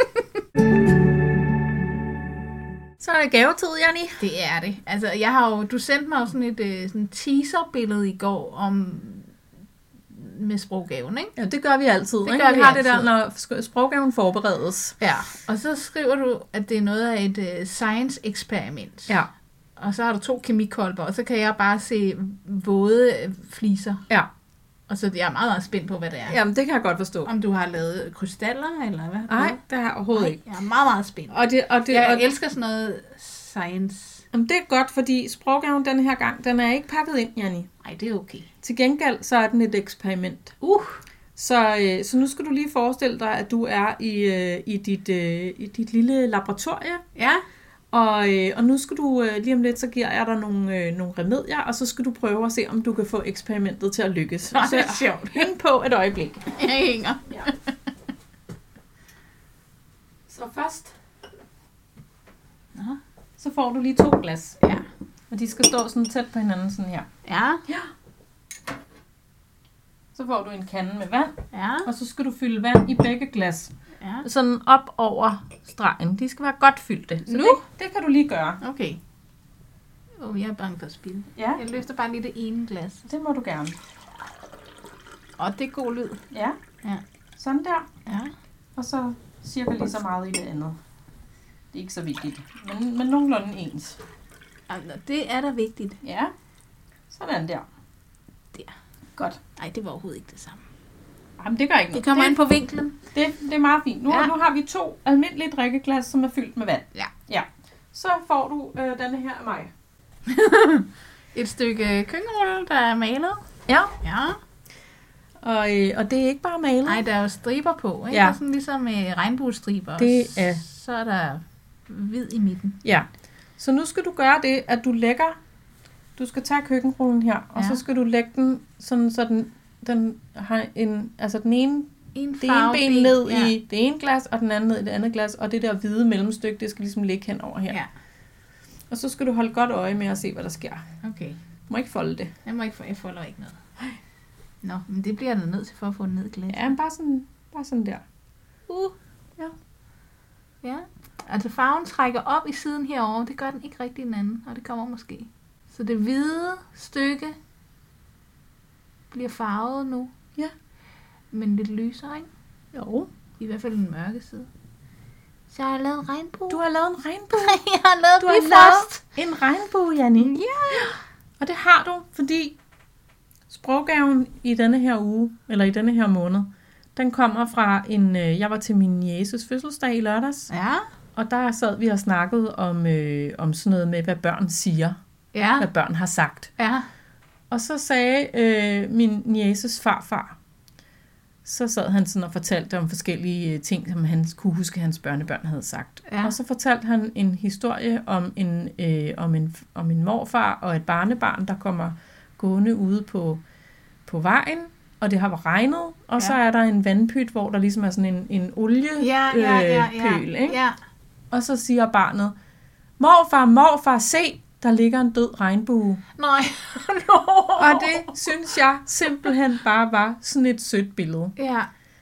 Så er det gavetid, Janni. Det er det. Altså, jeg har jo, du sendte mig jo sådan et øh, sådan teaser-billede i går om med sproggaven, ikke? Ja, det gør vi altid. Det ikke? gør vi, vi har altid. det der, når sproggaven forberedes. Ja, og så skriver du, at det er noget af et uh, science-eksperiment. Ja. Og så har du to kemikolber, og så kan jeg bare se våde fliser. Ja. Og så jeg er meget, meget spændt på, hvad det er. Jamen, det kan jeg godt forstå. Om du har lavet krystaller, eller hvad? Nej, det har jeg overhovedet ikke. Jeg er meget, meget spændt. Og det, og det, Jeg og, elsker sådan noget science. jamen, det er godt, fordi sproggaven den her gang, den er ikke pakket ind, Janni. Nej, det er okay. Til gengæld, så er den et eksperiment. Uh! Så, øh, så nu skal du lige forestille dig, at du er i, øh, i, dit, øh, i dit lille laboratorie. Ja. Og, øh, og nu skal du, øh, lige om lidt, så giver jeg dig nogle, øh, nogle remedier, og så skal du prøve at se, om du kan få eksperimentet til at lykkes. Nå, det er så sjovt. hæng på et øjeblik. Jeg hænger. Ja. Så først, Nå. så får du lige to glas. Ja. Og de skal stå sådan tæt på hinanden, sådan her. Ja. Ja. Så får du en kande med vand, Ja. og så skal du fylde vand i begge glas. Ja. Sådan op over stregen. De skal være godt fyldte. Så Nu? det, det kan du lige gøre. Okay. Åh, oh, jeg er bange for at spille. Ja, Jeg løfter bare lige det ene glas. det må du gerne. Og det er god lyd. Ja, Ja. sådan der. Ja. Og så cirka lige så meget i det andet. Det er ikke så vigtigt, men, men nogenlunde ens. Altså, det er da vigtigt. Ja, sådan der. Der. Godt. Nej, det var overhovedet ikke det samme. Jamen, det gør ikke noget. Det kommer det, an på vinklen. det, det er meget fint. Nu, Ja. ja. nu har vi to almindelige drikkeglas, som er fyldt med vand. Ja. Ja. Så får du øh, denne her af mig. Et stykke køkkenrulle, der er malet. Ja. Ja. Og, øh, og det er ikke bare malet. Nej, der er jo striber på, ikke? Ja. Ja. Det er sådan ligesom med regnbuestriber. Det er- Så er der hvid i midten. Ja. Så nu skal du gøre det, at du lægger, du skal tage køkkenrullen her, og Ja. så skal du lægge den sådan, så den, den har en, altså den ene, En det ene farve ben ned ja. i det ene glas, og den anden ned i det andet glas, og det der hvide mellemstykke, det skal ligesom ligge hen over her. Ja, Og så skal du holde godt øje med at se, hvad der sker. okay. Du må ikke folde det. Jeg må ikke få, jeg folder ikke noget. Nå, men det bliver jeg da nødt til for at få ned i glas. Ja, bare sådan, bare sådan der. Uh. Ja. Ja. Altså farven trækker op i siden herover. Det gør den ikke rigtig den anden, og det kommer måske. Så det hvide stykke bliver farvet nu. Ja. Men lidt lysere, ikke? Jo. I hvert fald den mørke side. Så jeg har lavet en regnbue. Du har lavet en regnbue. jeg har lavet Du har Bifrost. lavet en regnbue, Janni. Ja. Og det har du, fordi sproggaven i denne her uge, eller i denne her måned, den kommer fra en, øh, jeg var til min nieces fødselsdag i lørdags, Ja. og der sad vi og snakkede om, øh, om sådan noget med, hvad børn siger, Ja. hvad børn har sagt. Ja. Og så sagde øh, min nieces farfar, så sad han sådan og fortalte om forskellige ting, som han kunne huske, at hans børnebørn havde sagt. Ja. Og så fortalte han en historie om en, øh, om, en, om en morfar og et barnebarn, der kommer gående ude på, på vejen, og det har regnet, og ja. så er der en vandpyt, hvor der ligesom er sådan en, en oliepøl, Ja, ja, ja, ja. ikke? Ja. Og så siger barnet, morfar, morfar, se, der ligger en død regnbue. Nej. no. Og det synes jeg simpelthen bare var sådan et sødt billede. Ja.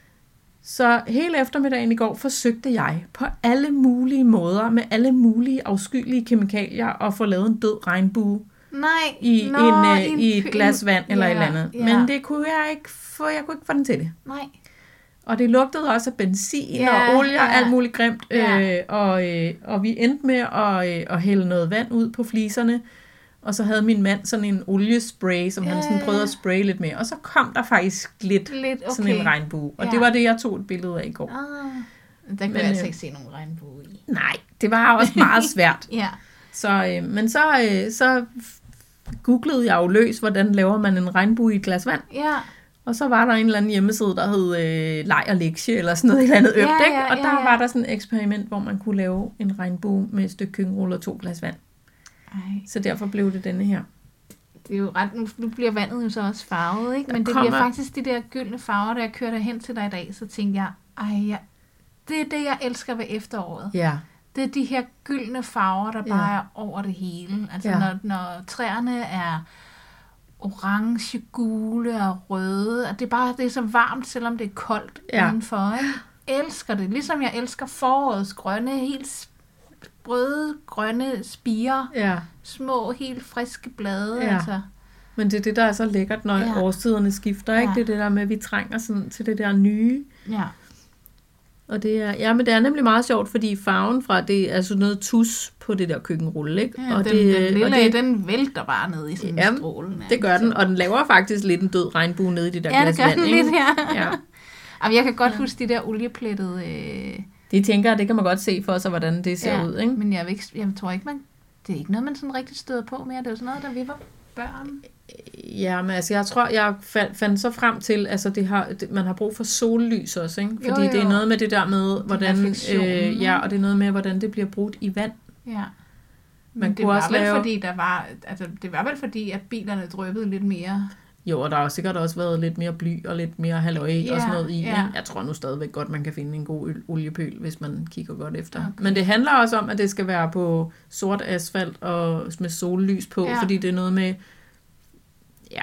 Så hele eftermiddagen i går forsøgte jeg på alle mulige måder, med alle mulige afskyelige kemikalier, at få lavet en død regnbue Nej. i, Nå, en, øh, en i et pøl. glas vand eller Ja, et eller andet. ja. Men det kunne jeg ikke få, jeg kunne ikke få den til det. Nej. Og det lugtede også af benzin Ja, og olie og ja. alt muligt grimt. Ja. Øh, og, øh, og vi endte med at, øh, at hælde noget vand ud på fliserne. Og så havde min mand sådan en oliespray, som ja. han sådan prøvede at spraye lidt med. Og så kom der faktisk lidt, Lidt, okay. sådan en regnbue. Og Ja. det var det, jeg tog et billede af i går. Ah. Der kunne Men, jeg altså øh, ikke se nogen regnbue i. Nej, det var også meget svært. Ja. Så, øh, men så, øh, så googlede jeg jo løs, hvordan laver man en regnbue i et glas vand. Ja. Og så var der en eller anden hjemmeside, der hed øh, leg og lektie, eller sådan noget, et eller andet øbt, Ja, ikke? ja, Og ja, der ja. var der sådan et eksperiment, hvor man kunne lave en regnbue med et stykke køkkenrulle og to glas vand. Ej. Så derfor blev det denne her. Det er jo ret, nu, nu bliver vandet jo så også farvet, ikke? Men Der det kommer- bliver faktisk de der gyldne farver, da jeg kørte hen til dig i dag, så tænkte jeg, ej, ja, det er det, jeg elsker ved efteråret. Ja. Det er de her gyldne farver, der Ja. bare er over det hele. Altså Ja. når, når træerne er orange, gule og røde, og det er bare det er så varmt, selvom det er koldt Ja. udenfor, ikke? elsker det. Ligesom jeg elsker forårets grønne, helt sprøde, grønne spirer. Ja. Små, helt friske blade. Ja. Altså. Men det er det, der er så lækkert, når ja. årstiderne skifter, ikke? Ja. Det er det der med, at vi trænger sådan til det der nye. Ja. Og det er, ja, men det er nemlig meget sjovt, fordi farven fra det er sådan noget tus på det der køkkenrulle, ikke? Ja, og den, det, den lille, og det, den vælter bare ned i sådan en stråle. Det gør den, og den laver faktisk lidt en død regnbue nede i det der ja, glas vand. Ja, det gør den lidt, ja. ja. Jamen, jeg kan godt huske de der olieplettede... Øh... Det tænker jeg, det kan man godt se for sig, hvordan det ser ja, ud, ikke? Men jeg, ikke, jeg tror ikke, man... Det er ikke noget, man sådan rigtig støder på mere. Det er jo sådan noget, der vi var børn. Ja, men altså, jeg tror, jeg fandt, fandt så frem til, altså, det har, det, man har brug for sollys også, ikke? Fordi jo, jo. det er noget med det der med, hvordan... Øh, ja, og det er noget med, hvordan det bliver brudt i vand. Ja. Man men det var også vel lave... fordi, der var... Altså, det var vel fordi, at bilerne dryppede lidt mere... Jo, og der har sikkert også været lidt mere bly og lidt mere halløj ja, og sådan noget i. Ja. Jeg tror nu stadigvæk godt, man kan finde en god oliepøl, hvis man kigger godt efter. Okay. Men det handler også om, at det skal være på sort asfalt og med sollys på, ja. Fordi det er noget med... Ja,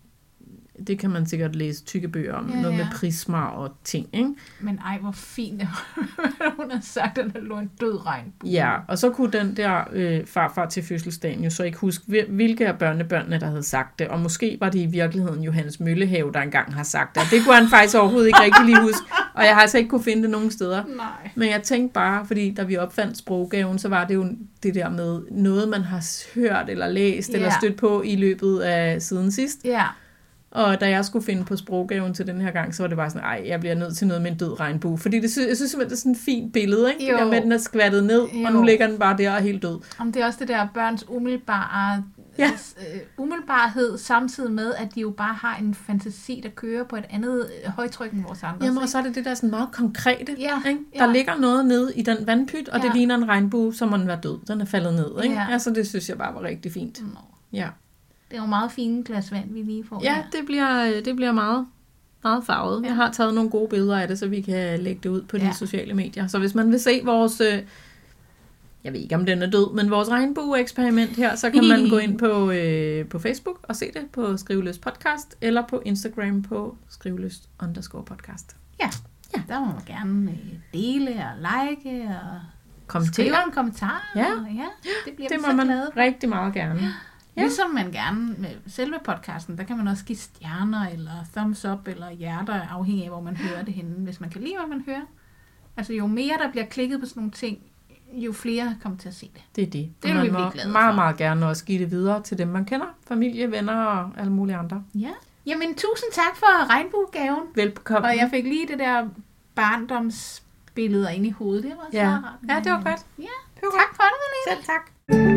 det kan man sikkert læse tykke bøger om. Ja, noget ja. Med prismer og ting, ikke? Men ej, hvor fint, hun har sagt, at der lå en død regnbue. Ja, og så kunne den der øh, farfar til fødselsdagen jo så ikke huske, hvilke af børnebørnene, der havde sagt det. Og måske var det i virkeligheden Johannes Møllehave, der engang har sagt det. Og det kunne han faktisk overhovedet ikke rigtig lige huske. Og jeg har altså ikke kunne finde det nogen steder. Nej. Men jeg tænkte bare, fordi da vi opfandt sproggaven, så var det jo det der med noget, man har hørt eller læst ja. Eller stødt på i løbet af siden sidst. Ja. Og da jeg skulle finde på sproggaven til den her gang, så var det bare sådan, ej, jeg bliver nødt til noget med en død regnbue. Fordi det, jeg synes simpelthen, det er sådan et fint billede, ikke? Det der med, at den er skvattet ned, jo. Og nu ligger den bare der og helt død. Om det er også det der børns umiddelbare, ja. øh, umiddelbarhed, samtidig med, at de jo bare har en fantasi, der kører på et andet øh, højtryk end vores andre. Jamen, og så er det det der sådan meget konkrete, ja. Ikke? Der ja. Ligger noget nede i den vandpyt, og ja. Det ligner en regnbue, så må den være død. Den er faldet ned, ikke? Ja. Altså, det synes jeg bare var rigtig fint. Nå. Ja. Det er jo meget fine glas vand, vi lige får. Ja, her. det bliver, det bliver meget, meget farvet. Ja. Jeg har taget nogle gode billeder af det, så vi kan lægge det ud på de ja. Sociale medier. Så hvis man vil se vores, jeg ved ikke om den er død, men vores regnbue-eksperiment her, så kan man gå ind på, øh, på Facebook og se det på Skriveløst Podcast, eller på Instagram på Skriveløst underscore podcast. Ja, ja. Der må man gerne dele og like og kommentere. Skrive en kommentar. Ja, og, ja det bliver det vi må så man glade for. Rigtig meget gerne. Ja. Ja. Ligesom man gerne med selve podcasten, der kan man også give stjerner, eller thumbs up, eller hjerter, afhængig af, hvor man hører det henne, hvis man kan lide, hvad man hører. Altså jo mere der bliver klikket på sådan nogle ting, jo flere kommer til at se det. Det er det. Det vil vi blive glade for. Meget, meget gerne også give det videre til dem, man kender. Familie, venner og alle mulige andre. Ja. Jamen, tusind tak for regnbuegaven. Velbekomme. Og jeg fik lige det der barndomsbilleder ind i hovedet. Det var så ja. rart. Ja, det var godt. Ja, tak godt. For det, Malene. Selv tak.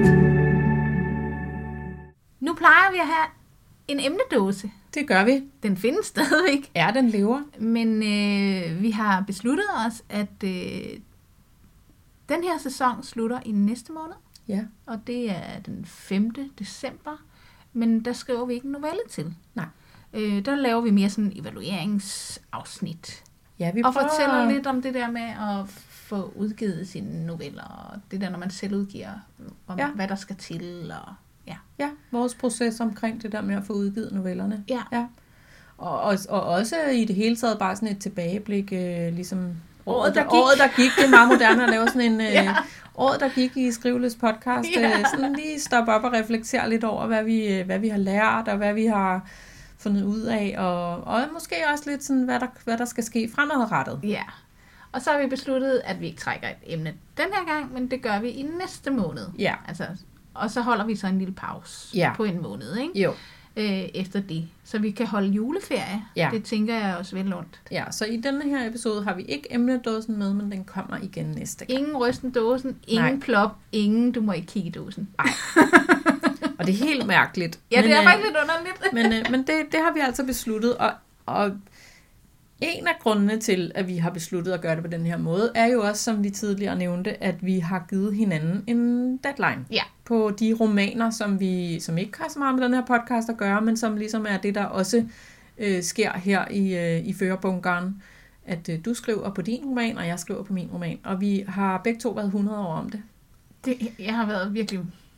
Nu plejer vi at have en emnedåse. Det gør vi. Den findes stadigvæk. Ja, den lever. Men øh, vi har besluttet os, at øh, den her sæson slutter i næste måned. Ja. Og det er den femte december. Men der skriver vi ikke en novelle til. Nej. Øh, der laver vi mere sådan en evalueringsafsnit. Ja, vi og prøver... fortæller lidt om det der med at få udgivet sine noveller. Og det der, når man selv udgiver, om ja. Hvad der skal til. Og ja. Ja, vores proces omkring det der med at få udgivet novellerne. Ja. ja. Og, og, og også i det hele taget bare sådan et tilbageblik, øh, ligesom året, der, der, året, der gik. Det er meget moderne at lave sådan en... Øh, ja. Året, der gik i Skriveløst Podcast. Ja. Øh, sådan lige stoppe op og reflektere lidt over, hvad vi, hvad vi har lært, og hvad vi har fundet ud af. Og, og måske også lidt sådan, hvad der, hvad der skal ske fremadrettet. Ja. Og så har vi besluttet, at vi ikke trækker et emne den her gang, men det gør vi i næste måned. Ja. Altså, og så holder vi så en lille pause ja. På en måned, ikke? Jo. Øh, efter det. Så vi kan holde juleferie. Ja. Det tænker jeg også vel ondt. Ja, så i denne her episode har vi ikke emnedåsen med, men den kommer igen næste gang. Ingen rysten dåsen, ingen Nej. Plop, ingen du må ikke kigge i dåsen. Nej. Og det er helt mærkeligt. Ja, men, det er øh, faktisk lidt underligt. men øh, men det, det har vi altså besluttet, og, og en af grundene til, at vi har besluttet at gøre det på den her måde, er jo også, som vi tidligere nævnte, at vi har givet hinanden en deadline. Ja. På de romaner, som vi som ikke har så meget med den her podcast at gøre, men som ligesom er det, der også øh, sker her i, øh, i førerbunkeren. At øh, du skriver på din roman, og jeg skriver på min roman. Og vi har begge to været hundrede år om det. det jeg har været virkelig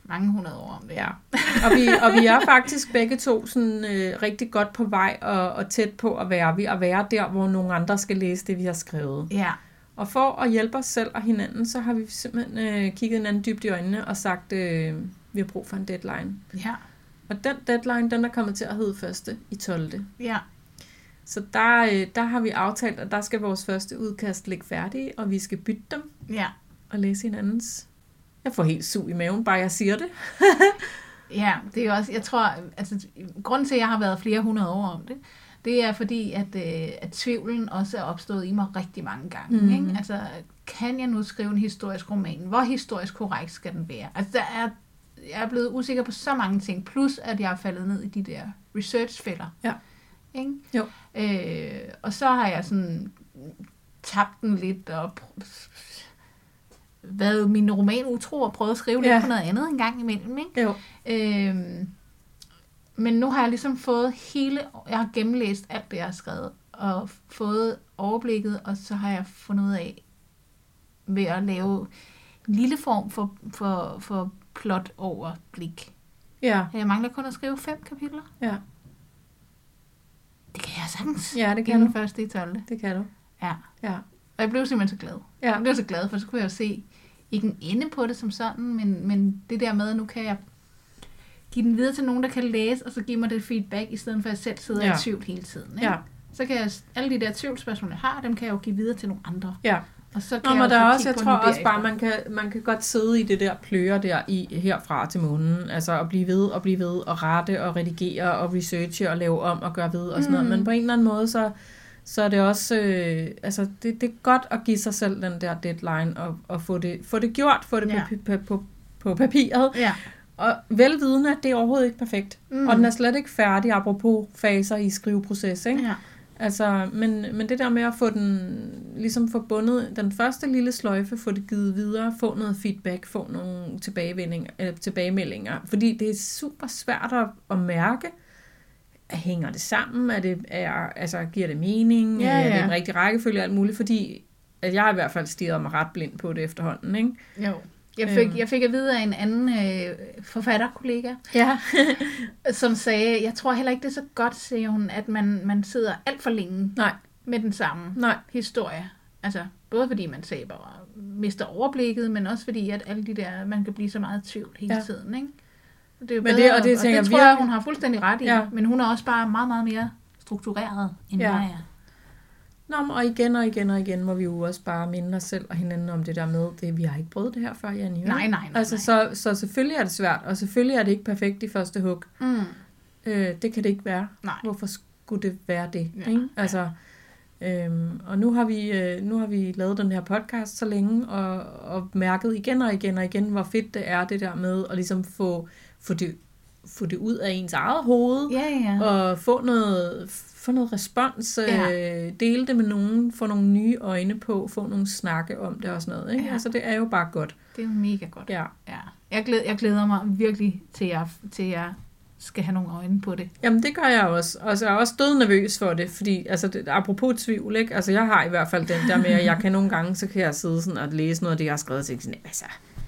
mange hundrede år om det. Ja. Og, vi, og vi er faktisk begge to sådan, øh, rigtig godt på vej og, og tæt på at være, at være der, hvor nogle andre skal læse det, vi har skrevet. Ja. Og for at hjælpe os selv og hinanden, så har vi simpelthen øh, kigget hinanden dybt i øjnene og sagt, øh, vi har brug for en deadline. Ja. Og den deadline, den er kommet til at hedde første i tolvte Ja. Så der, øh, der har vi aftalt, at der skal vores første udkast ligge færdige, og vi skal bytte dem Ja. og læse hinandens. Jeg får helt sug i maven, bare jeg siger det. Ja, det er jo også, jeg tror, altså, grunden til, at jeg har været flere hundrede år om det, det er fordi, at, øh, at tvivlen også er opstået i mig rigtig mange gange. Mm. Ikke? Altså, kan jeg nu skrive en historisk roman? Hvor historisk korrekt skal den være? Altså, der er, jeg er blevet usikker på så mange ting, plus at jeg er faldet ned i de der research-fælder. Ja. Ikke? Jo. Øh, og så har jeg sådan tabt den lidt og været min roman utro og prøvet at skrive lidt Ja. på noget andet en gang imellem. Ikke? Jo. Øhm, men nu har jeg ligesom fået hele, jeg har gennemlæst alt det, jeg har skrevet, og fået overblikket, og så har jeg fundet ud af, ved at lave en lille form for, for, for plot overblik. Ja. Jeg mangler kun at skrive fem kapitler. Ja. Det kan jeg sagtens. Ja, det kan inden du. første i tolvte. Det kan du. Ja. Ja. Og jeg blev simpelthen så glad. Ja. Jeg blev så glad, for så kunne jeg jo se, ikke en ende på det som sådan, men, men det der med, at nu kan jeg give den videre til nogen, der kan læse, og så give mig det feedback, i stedet for at jeg selv sidder Ja. i tvivl hele tiden. Ikke? Ja. Så kan jeg, alle de der tvivlsspørgsmål, jeg har, dem kan jeg jo give videre til nogle andre. Ja. Og så kan Nå, jeg men jo der så er også, kigge jeg på tror den også bare, derefter. man kan, man kan godt sidde i det der pløre der i herfra til månen, altså at blive ved og blive ved og rette og redigere og researche og lave om og gøre ved og sådan noget, Mm. men på en eller anden måde, så, så er det også, øh, altså det, det er godt at give sig selv den der deadline og, og få, det, få det gjort, få det Ja. på, på, på, på papiret, Ja. og velvidende, at det er overhovedet ikke perfekt, Mm. og den er slet ikke færdig, apropos faser i skriveproces, ikke? Ja. Altså, men, men det der med at få den, ligesom få bundet den første lille sløjfe, få det givet videre, få noget feedback, få nogle tilbagevendinger, eller tilbagemeldinger, fordi det er super svært at, at mærke, hænger det sammen, er det, er, altså, giver det mening, Ja, er det ja. en rigtig rækkefølge og alt muligt, fordi at jeg i hvert fald stirrede mig ret blind på det efterhånden, ikke? Jo. Jeg fik, Øhm. jeg fik at vide af en anden øh, forfatterkollega, Ja. som sagde, jeg tror heller ikke, det er så godt, siger hun, at man, man sidder alt for længe Nej, med den samme nej, historie. Altså, både fordi man taber og mister overblikket, men også fordi, at alle de der, man kan blive så meget i tvivl hele Ja. tiden, ikke? Det er jo Men bedre, det- og det og tænker det jeg tror jeg, virkelig- hun har fuldstændig ret i, Ja. men hun er også bare meget, meget mere struktureret, end Ja. jeg er. Nå, men og igen og igen og igen må vi jo også bare minde os selv og hinanden om det der med, det, vi har ikke prøvet det her før, Janni. vel? Nej, nej, nej, Altså, nej. så, så selvfølgelig er det svært, og selvfølgelig er det ikke perfekt i første hug. Mm. Øh, det kan det ikke være. Nej. Hvorfor skulle det være det? Ja, Ikke? Altså, øhm, og nu har, vi, øh, nu har vi lavet den her podcast så længe, og, og mærket igen og igen og igen, hvor fedt det er, det der med at ligesom få, få, det, få det ud af ens eget hoved, Ja, ja. og få noget, få noget respons, Ja. øh, dele det med nogen, få nogle nye øjne på, få nogle snakke om det og sådan noget. Ikke? Ja. Altså, det er jo bare godt. Det er jo mega godt. Ja. Ja. Jeg, glæder, jeg glæder mig virkelig til, jeg, til jeg skal have nogle øjne på det. Jamen, det gør jeg også. Og så er jeg også død nervøs for det, fordi, altså, det, apropos tvivl, ikke? Altså, jeg har i hvert fald den der med, at jeg kan nogle gange, så kan jeg sidde sådan og læse noget af det, jeg har skrevet, og tænke sådan, altså,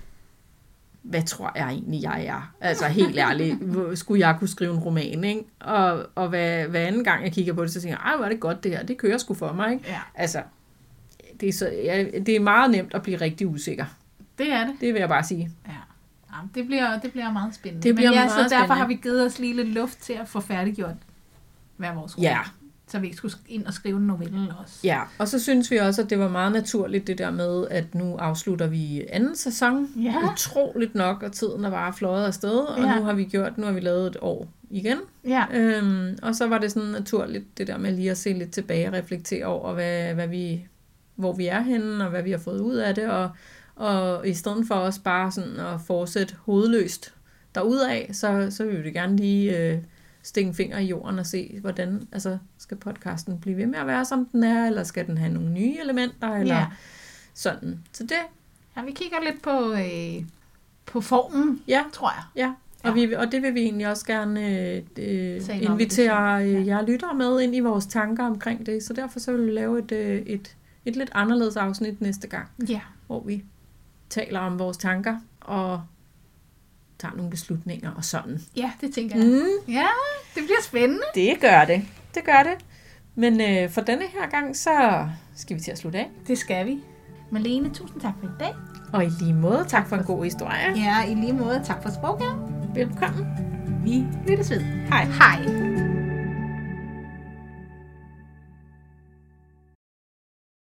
hvad tror jeg egentlig, jeg er? Altså, helt ærligt, hvor skulle jeg kunne skrive en roman, ikke? Og, og hvad, hvad anden gang, jeg kigger på det, så tænker jeg, ej, hvor er det godt det her, det kører sgu for mig, ikke? Ja. Altså, det er, så, ja, det er meget nemt at blive rigtig usikker. Det er det. Det vil jeg bare sige. Ja. Jamen, det, bliver, det bliver meget spændende. Det bliver Men ja, meget så derfor spændende. har vi givet os lige lidt luft til at få færdiggjort hver vores roman. Ja. Så vi ikke skulle ind og skrive en novelle også. Ja, og så synes vi også, at det var meget naturligt det der med, at nu afslutter vi anden sæson. Ja. Utroligt nok, og tiden er bare fløjet afsted, og Ja. nu har vi gjort, nu har vi lavet et år igen. Ja. Øhm, og så var det sådan naturligt det der med lige at se lidt tilbage og reflektere over, hvad, hvad vi, hvor vi er henne, og hvad vi har fået ud af det, og, og i stedet for også bare sådan at fortsætte hovedløst derudaf, så, så vil vi gerne lige øh, stikke en finger i jorden og se, hvordan altså, skal podcasten blive ved med at være, som den er, eller skal den have nogle nye elementer, eller Ja. sådan. Så det, Ja, vi kigger lidt på, øh, på formen, ja, tror jeg. ja. Og, vi, og det vil vi egentlig også gerne øh, øh, Tale om invitere det, øh, jer lyttere med ind i vores tanker omkring det, så derfor så vil vi lave et, øh, et, et lidt anderledes afsnit næste gang, Ja. hvor vi taler om vores tanker og tager nogle beslutninger og sådan. Ja, det tænker jeg. Mm. Ja, det bliver spændende. Det gør det. Det gør det. Men øh, for denne her gang, så skal vi til at slutte af. Det skal vi. Malene, tusind tak for i dag. Og i lige måde, tak for en god historie. Ja, i lige måde, tak for sproget. Velkommen. Vi lyttes ved. Hej. Hej.